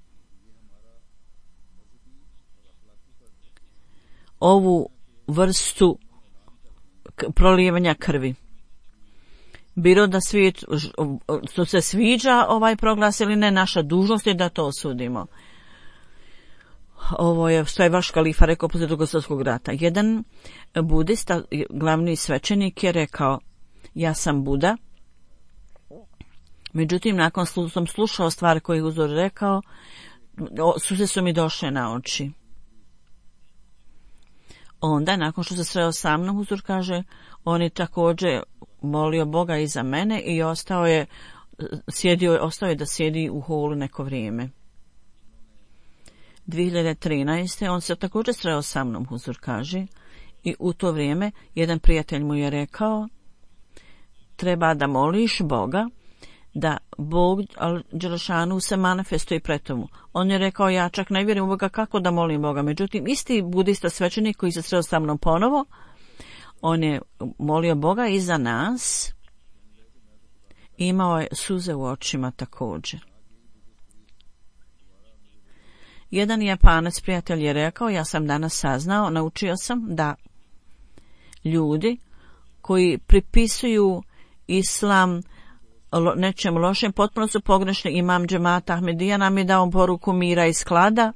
ovu vrstu prolijevanja krvi. Bilo da svijet što se sviđa ovaj proglas ili ne, naša dužnost je da to osudimo. Ovo je što je vaš kalifa rekao poslije Drugog svjetskog rata. Jedan budista, glavni svećenik, je rekao, ja sam Buda, međutim nakon sam slušao stvari koje je Huzur rekao, suze su mi došle na oči. Onda, nakon što se sreo sa mnom, Huzur kaže, on je također molio Boga i za mene i ostao je da sjedi u holu neko vrijeme. 2013. on se također sreo sa mnom, Huzur kaže, i u to vrijeme jedan prijatelj mu je rekao, treba da moliš Boga da Bog Đelešanu se manifestuje pred tomu. On je rekao, ja čak ne vjerujem u Boga, kako da molim Boga. Međutim, isti budista svećenik koji se sreo sa mnom ponovo, on je molio Boga i za nas. Imao je suze u očima također. Jedan Japanac prijatelj je rekao, ja sam danas saznao, naučio sam da ljudi koji pripisuju islam nečem lošem, potpuno su pogrešni. Imam džemata Ahmedija nam je dao poruku mira i sklada.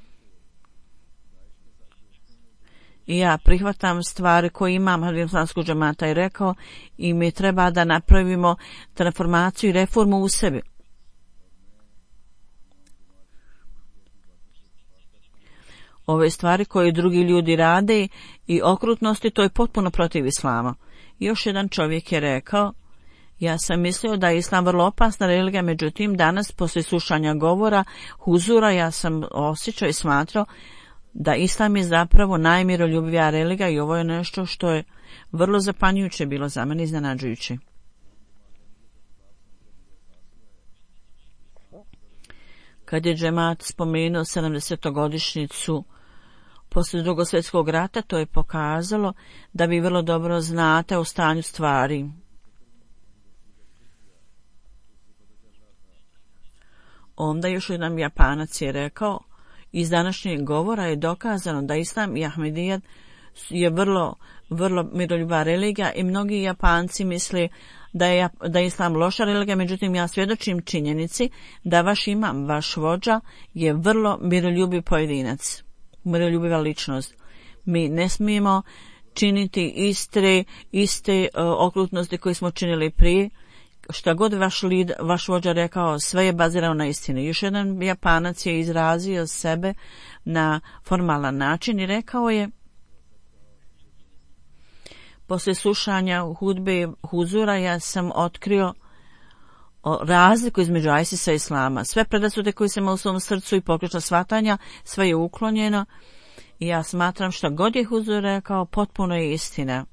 I ja prihvatam stvari koje imam islamskog džemata i rekao, i mi treba da napravimo transformaciju i reformu u sebi. Ove stvari koje drugi ljudi rade i okrutnosti, to je potpuno protiv islama. Još jedan čovjek je rekao, ja sam mislio da je islam vrlo opasna religija, međutim danas poslije slušanja govora huzura ja sam osjećao i smatrao da islam je zapravo najmiroljubivija religija i ovo je nešto što je vrlo zapanjujuće bilo za mene, iznenađujuće. Kad je džemat spomenuo 70-godišnjicu poslije Drugog svjetskog rata, to je pokazalo da vi vrlo dobro znate o stanju stvari. Onda još jedan Japanac je rekao, iz današnjeg govora je dokazano da islam i Ahmedijat je vrlo miroljubiva religija i mnogi Japanci misle da je islam loša religija, međutim ja svjedočim činjenici da vaš imam, vaš vođa je vrlo miroljubiv pojedinac, miroljubiva ličnost. Mi ne smijemo činiti iste okrutnosti koje smo činili prije. Šta god vaš vođa rekao, sve je bazirano na istini. Još jedan Japanac je izrazio sebe na formalan način i rekao je, poslije slušanja hudbe huzura ja sam otkrio razliku između ISIS-a i islama. Sve predrasude koje sam u svom srcu i pogrešna shvatanja, sve je uklonjeno i ja smatram šta god je huzur rekao, potpuno je istina.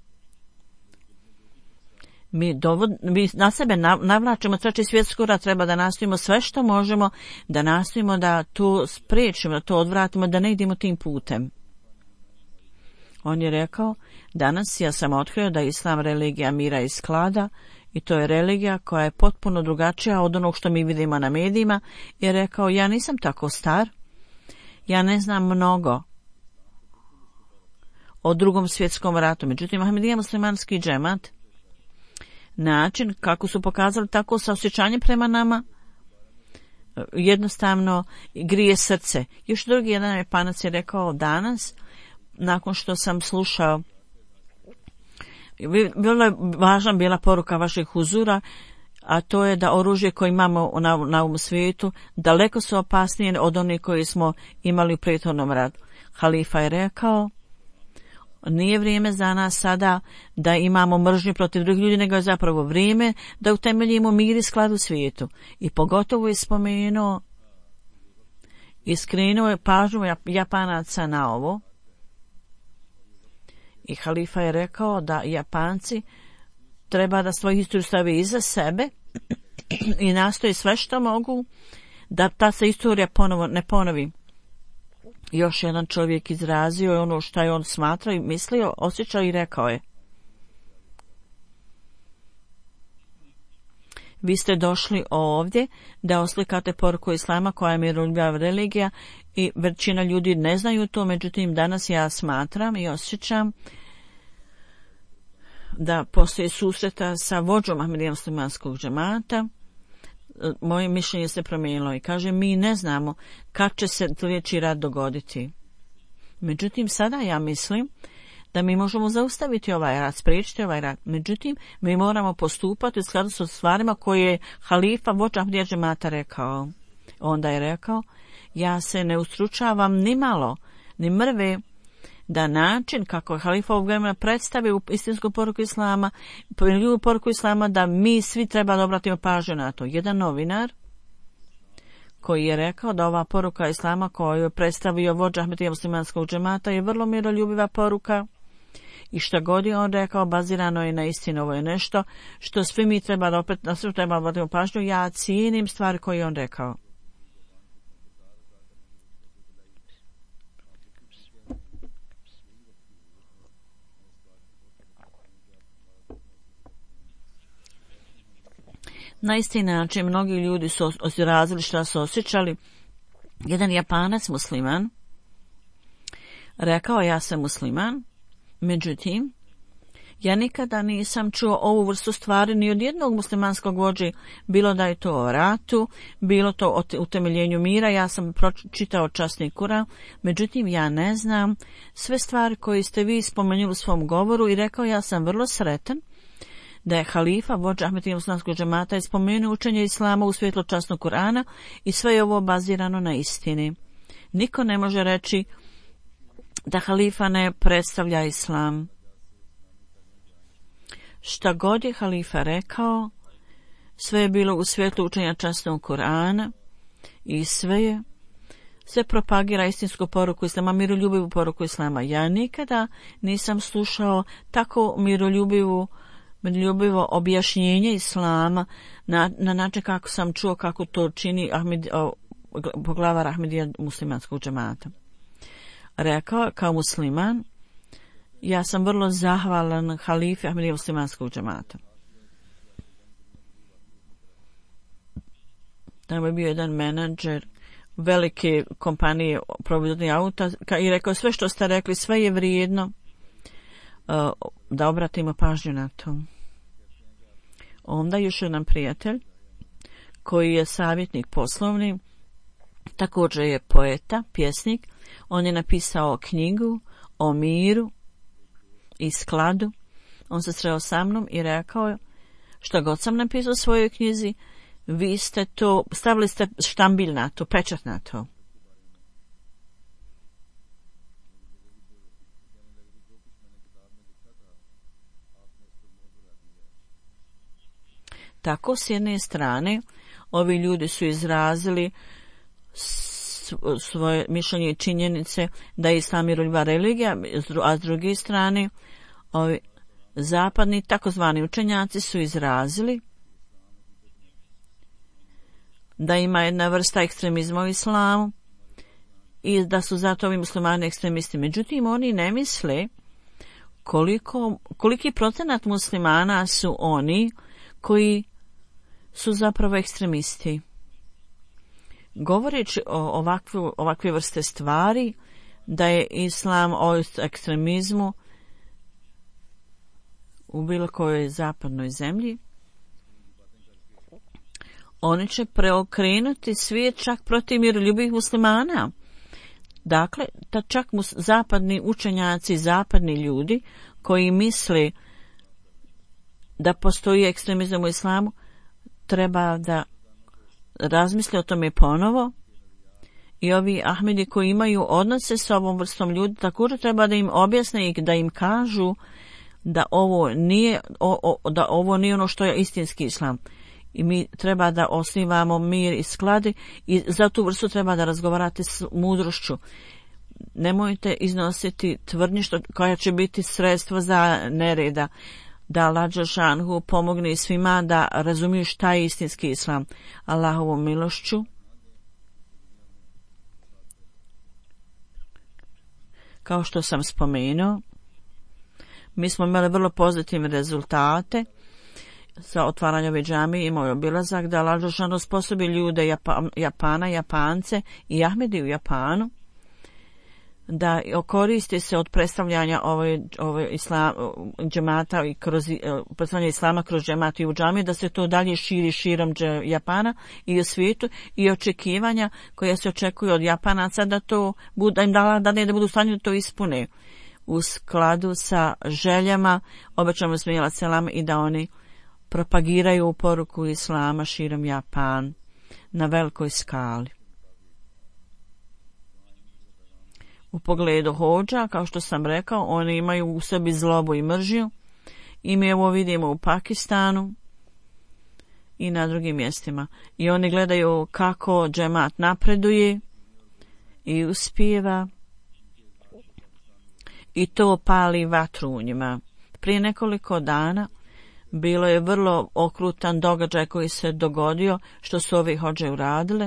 Mi na sebe navlačimo treći svjetski rat, treba da nastojimo sve što možemo, da nastojimo da to spriječimo, da to odvratimo, da ne idemo tim putem. On je rekao, danas ja sam otkrio da je islam religija mira i sklada i to je religija koja je potpuno drugačija od onog što mi vidimo na medijima. I rekao, ja nisam tako star, ja ne znam mnogo o Drugom svjetskom ratu. Međutim, Ahmedija muslimanski džemat, način kako su pokazali tako sa osjećanjem prema nama, jednostavno grije srce. Još drugi jedan Japanac je rekao danas, nakon što sam slušao, vrlo je važna bila poruka vaših huzura, a to je da oružje koje imamo na ovom svijetu daleko su opasnije od onih koji smo imali u prethodnom ratu. Halifa je rekao, nije vrijeme za nas sada da imamo mržnju protiv drugih ljudi, nego je zapravo vrijeme da utemeljimo mir i sklad u svijetu. I pogotovo je spomenuo i skrenuo je pažnju Japanaca na ovo. I halifa je rekao da Japanci treba da svoju historiju stave iza sebe i nastoji sve što mogu da ta se istorija ponovo ne ponovi. Još jedan čovjek izrazio je ono što je on smatrao i mislio, osjećao i rekao je, vi ste došli ovdje da oslikate poruku islama koja je miroljubiva religija i većina ljudi ne znaju to, međutim danas ja smatram i osjećam da poslije susreta sa vođom Ahmedija muslimanskog džemata moje mišljenje se promijenilo i kaže, mi ne znamo kad će se sljedeći rat dogoditi. Međutim, sada ja mislim da mi možemo zaustaviti ovaj rat, spriječiti ovaj rat. Međutim, mi moramo postupati u skladu sa stvarima koje je halifa vođa Ahmedija džemata rekao. Onda je rekao, ja se ne ustručavam ni malo, ni mrve, da način kako je halifa ovog vremena predstavio istinsku poruku islama, poruku islama, da mi svi treba da obratimo pažnju na to. Jedan novinar koji je rekao da ova poruka islama koju je predstavio vođa Ahmedija muslimanskog džemata je vrlo miroljubiva poruka I šta god je on rekao, bazirano je na istinu. Ovo je nešto što svi mi treba da opet, na sve treba voditi pažnju. Ja cijenim stvari koje je on rekao. Na isti način mnogi ljudi su izrazili šta su osjećali. Jedan Japanac musliman rekao, ja sam musliman, međutim ja nikada nisam čuo ovu vrstu stvari ni od jednog muslimanskog vođe, bilo da je to o ratu, bilo to o utemeljenju mira. Ja sam pročitao časni Kuran, međutim ja ne znam sve stvari koje ste vi spomenuli u svom govoru, i rekao, ja sam vrlo sretan da je halifa, vođa Ahmedija muslimanskog džemata, je spomenuo učenje islama u svjetlu časnog Kurana, i sve je ovo bazirano na istini. Niko ne može reći da halifa ne predstavlja islam. Šta god je halifa rekao, sve je bilo u svjetlu učenja časnog Kurana i sve propagira istinsku poruku islama, miroljubivu poruku islama. Ja nikada nisam slušao tako miroljubivo objašnjenje islama na način kako sam čuo kako to čini poglavar Ahmedija muslimanskog džemata. Rekao, kao musliman, ja sam vrlo zahvalan halifi Ahmedija muslimanskog džemata. Tamo je bio jedan menadžer velike kompanije proizvodnje auta i rekao, sve što ste rekli, sve je vrijedno da obratimo pažnju na to. Onda još jedan prijatelj koji je savjetnik poslovni, također je poeta, pjesnik. On je napisao knjigu o miru i skladu. On se sreo sa mnom i rekao, što god sam napisao u svojoj knjizi, vi ste to, stavili ste štambilj na to, pečat na to. Tako, s jedne strane, ovi ljudi su izrazili svoje mišljenje i činjenice da je islam miroljubiva religija, a s druge strane, ovi zapadni takozvani učenjaci su izrazili da ima jedna vrsta ekstremizma u islamu i da su zato ovi muslimani ekstremisti. Međutim, oni ne misle koliki procenat muslimana su oni koji su zapravo ekstremisti. Govoreći o ovakve vrste stvari, da je islam o ekstremizmu u bilo kojoj zapadnoj zemlji, oni će preokrenuti svijet čak protiv miroljubivih muslimana. Dakle, da čak zapadni učenjaci, zapadni ljudi koji misle da postoji ekstremizam u islamu, treba da razmisle o tome ponovo, i ovi Ahmedi koji imaju odnose s ovom vrstom ljudi također treba da im objasne i da im kažu da ovo nije ono što je istinski islam. I mi treba da osnivamo mir i skladi, i za tu vrstu treba da razgovarate s mudrošću. Nemojte iznositi tvrdnje koja će biti sredstvo za nereda. Da Allah dželešanu pomogne svima da razumiju šta je istinski islam. Allahovom milošću, kao što sam spomenuo, mi smo imali vrlo pozitivne rezultate sa otvaranjem ove džamije. Imao je obilazak da Allah dželešanu sposobi ljude Japance i Ahmedi u Japanu da koriste se od predstavljanja džemata i kroz predstavljanja islama kroz džemata i u džamiji, da se to dalje širi širom Japana i u svijetu, i očekivanja koje se očekuju od Japanaca da im da budu u stanju da to ispune u skladu sa željama obećanog smijela selama, i da oni propagiraju poruku islama širom Japan na velikoj skali. U pogledu hodža, kao što sam rekao, oni imaju u sebi zlobu i mržnju, i mi ovo vidimo u Pakistanu i na drugim mjestima. I oni gledaju kako džemat napreduje i uspijeva, i to pali vatru u njima. Prije nekoliko dana bilo je vrlo okrutan događaj koji se dogodio, što su ovi hodže uradile.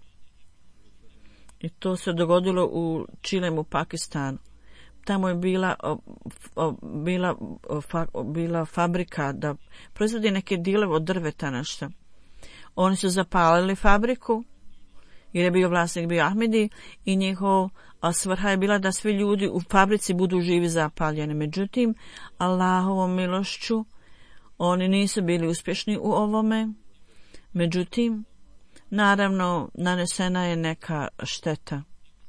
I to se dogodilo u Čilemu, Pakistanu. Tamo je bila fabrika da proizvodi neke dileve od drveta nešto. Oni su zapalili fabriku, jer je bio vlasnik bio Ahmedi i njihov svrha je bila da svi ljudi u fabrici budu živi zapaljeni. Međutim, Allahovom milošću oni nisu bili uspješni u ovome. Međutim, naravno, nanesena je neka šteta.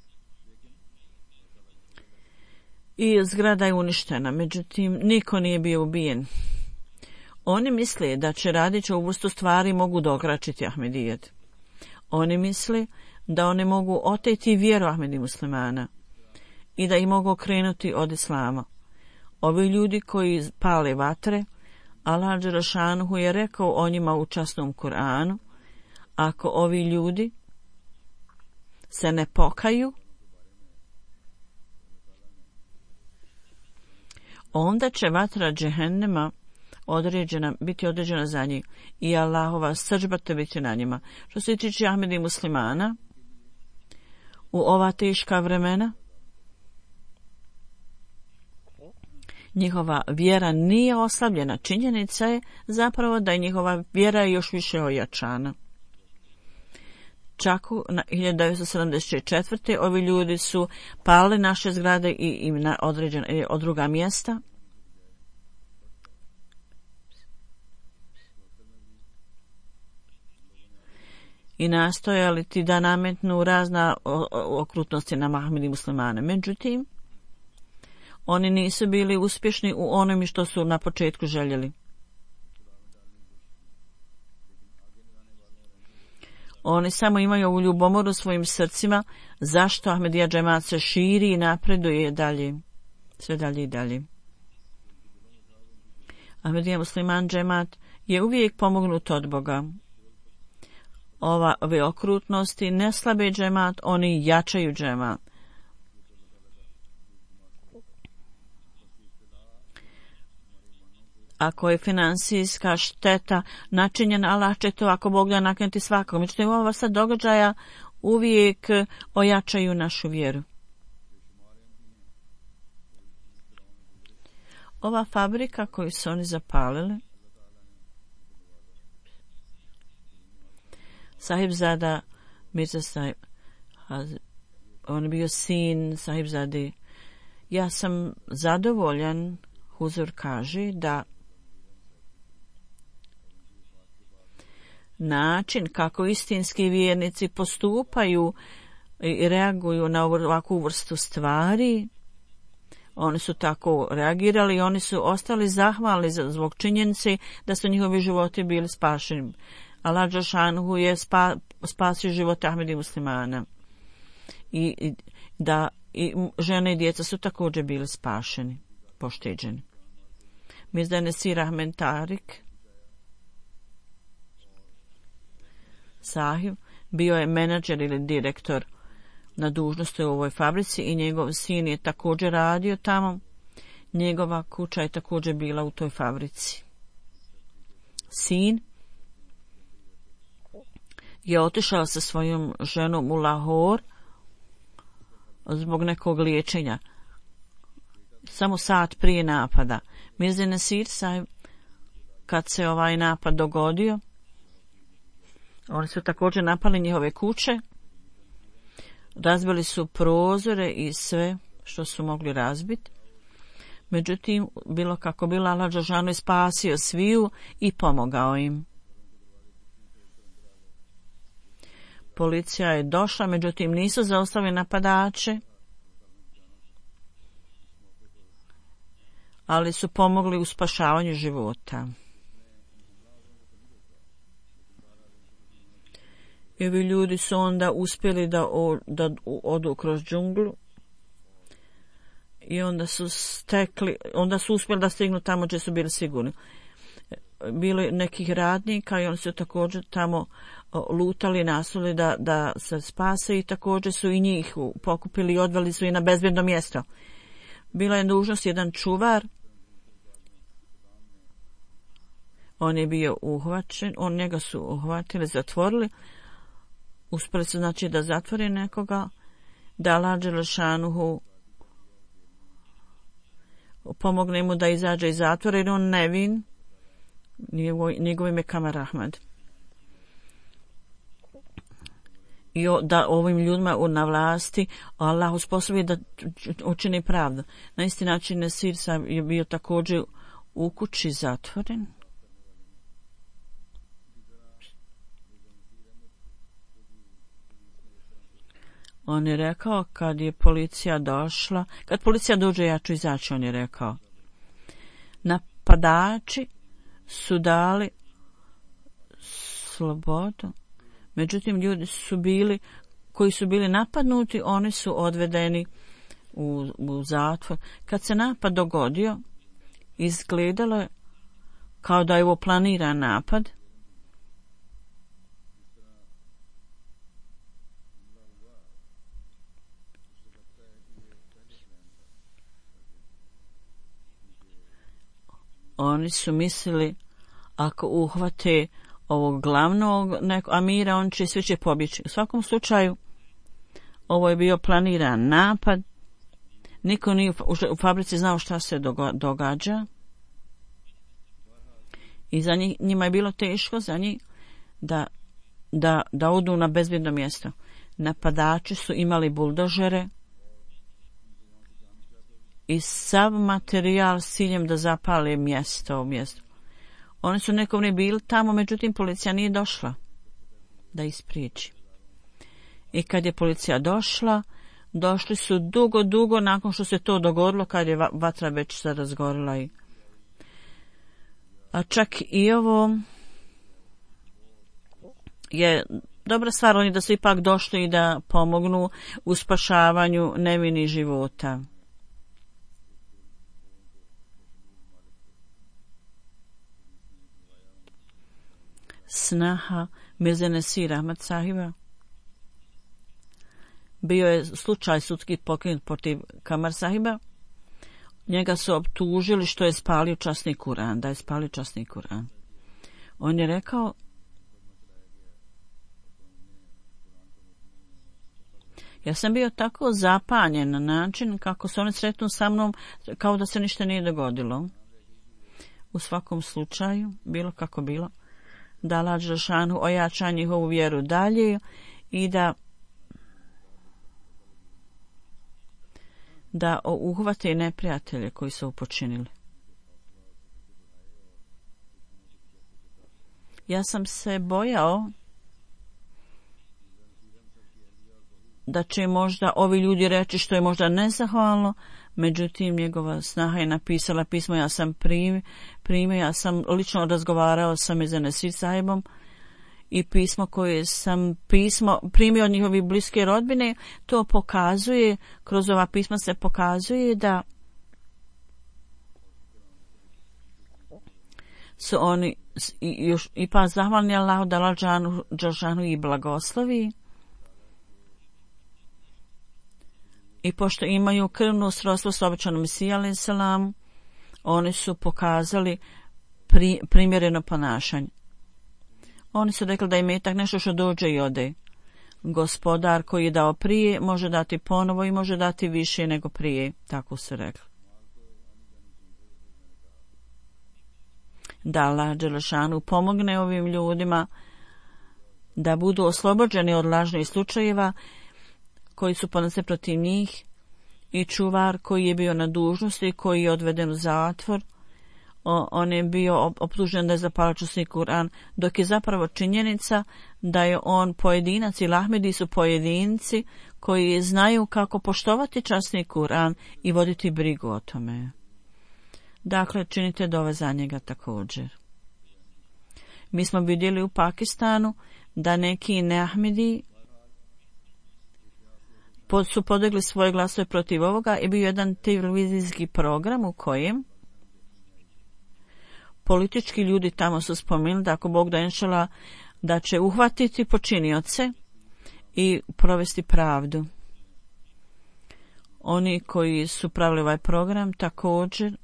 I zgrada je uništena, međutim, niko nije bio ubijen. Oni misle da će radići ovu vrstu stvari mogu dokračiti Ahmedijet. Oni misle da oni mogu oteti vjeru Ahmedi muslimana i da ih mogu okrenuti od islama. Ovi ljudi koji pale vatre, Allah dželešanuhu je rekao o njima u časnom Kur'anu, ako ovi ljudi se ne pokaju, onda će vatra džehennema biti određena za njih i Allahova srdžba će biti na njima. Što se tiče Ahmedi muslimana, u ova teška vremena, njihova vjera nije oslabljena. Činjenica je zapravo da je njihova vjera još više ojačana. Čak u 1974. ovi ljudi su palili naše zgrade i na od druga mjesta. I nastojali ti da nametnu razna okrutnosti na Ahmedi muslimane. Međutim, oni nisu bili uspješni u onome što su na početku željeli. Oni samo imaju ovu ljubomoru u svojim srcima, zašto Ahmedija džemat se širi i napreduje dalje, sve dalje i dalje. Ahmedija musliman džemat je uvijek pomognut od Boga. Ove okrutnosti ne slabe džemat, oni jačaju džemat. Ako je financijska šteta načinjena, Allah će to ako Bog da nakniti svakog. Međutim, ova vrsta događaja uvijek ojačaju našu vjeru. Ova fabrika koju su oni zapalili, Sahibzada Mirza Sahib, on je bio sin Sahibzade. Ja sam zadovoljan, Huzur kaže, da način kako istinski vjernici postupaju i reaguju na ovakvu vrstu stvari, oni su tako reagirali i oni su ostali zahvalni zbog činjenice da su njihovi životi bili spašeni. Allah dželešanuhu je spasio život Ahmedi muslimana i žene i djeca su također bili spašeni, pošteđeni. Mirza Nasir Ahmed Tarik Sahib bio je menadžer ili direktor na dužnosti u ovoj fabrici i njegov sin je također radio tamo. Njegova kuća je također bila u toj fabrici. Sin je otišao sa svojom ženom u Lahore zbog nekog liječenja. Samo sat prije napada. Mirza Nasir Sahib, kad se ovaj napad dogodio, oni su također napali njihove kuće, razbili su prozore i sve što su mogli razbiti. Međutim, bilo kako bilo, Allah dželešanuhu je spasio sviju i pomogao im. Policija je došla, međutim nisu zaustavili napadače, ali su pomogli u spašavanju života. I ovi ljudi su onda uspjeli da odu kroz džunglu i onda su uspjeli da stignu tamo gdje su bili sigurni. Bilo je nekih radnika i oni su također tamo lutali, nasuli da se spase i također su i njih pokupili i odveli su i na bezbjedno mjesto. bila je dužnost jedan čuvar. On je bio uhvaćen, njega su uhvatili, zatvorili. Uspjeli su znači da zatvori nekoga, da Allah dželešanuhu pomogne mu da izađe iz zatvora, jer on nevin, njegov ime Kamar Ahmad. I da ovim ljudima na vlasti Allah usposobi da učini pravdu. Na isti način Nasir je bio također u kući zatvoren. On je rekao kad je policija došla, kad policija dođe ja ću izaći, on je rekao. Napadači su dali slobodu, međutim ljudi su bili, koji su bili napadnuti, oni su odvedeni u zatvor. Kad se napad dogodio, izgledalo je kao da je ovo planiran napad. Oni su mislili ako uhvate ovog glavnog amira, on će sve će pobjeći. U svakom slučaju, ovo je bio planiran napad. Niko nije u fabrici znao šta se događa. I za njima je bilo teško za njih da odu na bezbjedno mjesto. Napadači su imali buldožere i sav materijal s ciljem da zapale mjesto. Oni su nekom bili tamo, međutim policija nije došla da ispriječi. I kad je policija došla, došli su dugo nakon što se to dogodilo, kad je vatra već se razgorila. A čak i ovo je dobra stvar, oni da su ipak došli i da pomognu u spašavanju nevinih života. Snaha Mirza Nasir Ahmad sahiba. Bio je slučaj sudski pokrenut protiv Kamar sahiba. Njega su optužili što je spalio časni Kuran, da je spalio časni Kuran. On je rekao ja sam bio tako zapanjen na način kako se oni sretnu sa mnom kao da se ništa nije dogodilo. U svakom slučaju, bilo kako bilo, da Allah dželešanu ojača njihovu vjeru dalje i da uhvate neprijatelje koji su počinili. Ja sam se bojao da će možda ovi ljudi reći što je možda nezahvalno, međutim njegova snaha je napisala pismo, ja sam primio, ja sam lično razgovarao sa Mirza Nasir sahibom i pismo koje sam primio od njihovi bliske rodbine, to pokazuje, kroz ova pisma se pokazuje da su oni još ipak zahvalni Allahu da Allah dželešanu i blagoslovi. I pošto imaju krvno srodstvo s obećanom Mesija alejhi selam, oni su pokazali primjereno ponašanje. Oni su rekli da je imetak nešto što dođe i ode. Gospodar koji je dao prije može dati ponovo i može dati više nego prije, tako su rekli. Da Allah dželešanu pomogne ovim ljudima da budu oslobođeni od lažnih slučajeva koji su podnese protiv njih i čuvar koji je bio na dužnosti, koji je odveden u zatvor. On je bio optužen da je zapalio časni Kur'an, dok je zapravo činjenica da je on pojedinac i Ahmedi su pojedinci koji znaju kako poštovati časni Kur'an i voditi brigu o tome. Dakle, činite dove za njega također. Mi smo vidjeli u Pakistanu da neki neahmedi su podigli svoje glasove protiv ovoga i bio jedan televizijski program u kojem politički ljudi tamo su spomenuli da ako Bog da inšala da će uhvatiti počinioce i provesti pravdu. Oni koji su pravili ovaj program također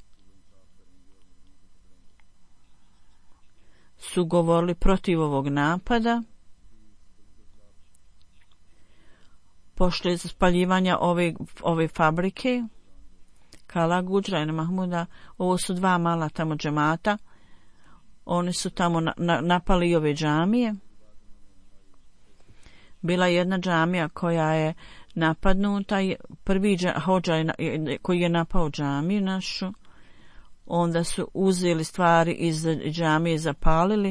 su govorili protiv ovog napada, pošto spaljivanja ove fabrike Kala Gudžra i Mahmuda. Ovo su dva mala tamo džemata. Oni su tamo napali ove džamije. Bila jedna džamija koja je napadnuta, prvi hođa koji je napao džamiju našu, onda su uzeli stvari iz džamije i zapalili,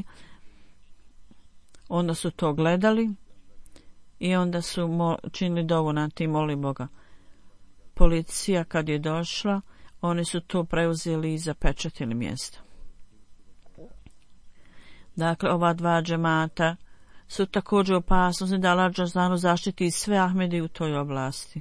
onda su to gledali i onda su činili dovu na tim, moli Boga. Policija kad je došla, oni su to preuzeli i zapečatili mjesto. Dakle, ova dva džemata su također opasnosti da Allah dželešanu zaštiti sve Ahmedi u toj oblasti.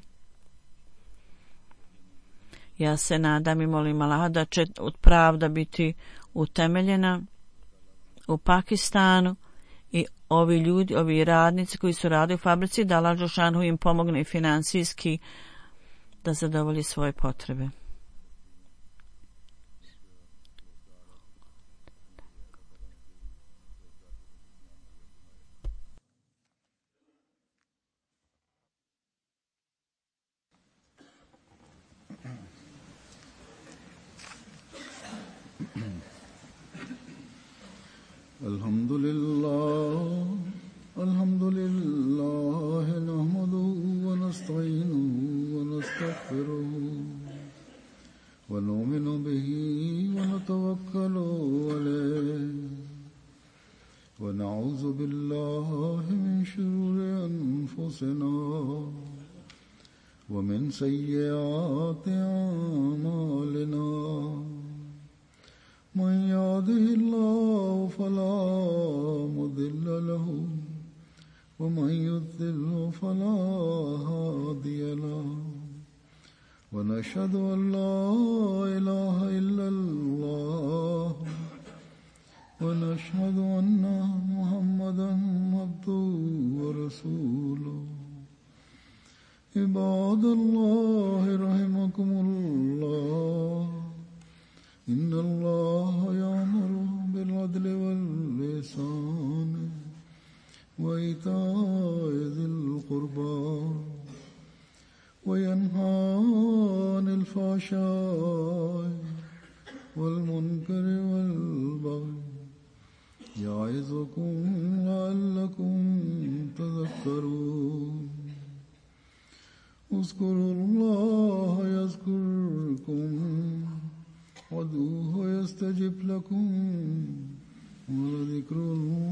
Ja se nadam i molim Allaha da će pravda biti utemeljena u Pakistanu i ovi ljudi, ovi radnici koji su radili u fabrici, da Allah dželešanu im pomogne financijski da zadovolji svoje potrebe. Alhamdulillah, nahmaduhu wa nasta'inuhu wa nastaghfiruhu wa nu'minu bihi wa natawakkalu alayhi wa na'udhu billahi min shururi anfusina wa min sayyiati a'malina. من يهده الله فلا مضل له ومن يضلل فلا هادي له ونشهد أن لا إله إلا الله ونشهد أن محمدا عبده ورسوله. عباد الله رحمكم الله، إن الله يأمر بالعدل والإحسان وإيتاء ذي القربى وينهى عن الفحشاء والمنكر والبغي يعظكم لعلكم تذكرون. اذكروا الله يذكركم وادعوه يستجب لكم ولذكر الله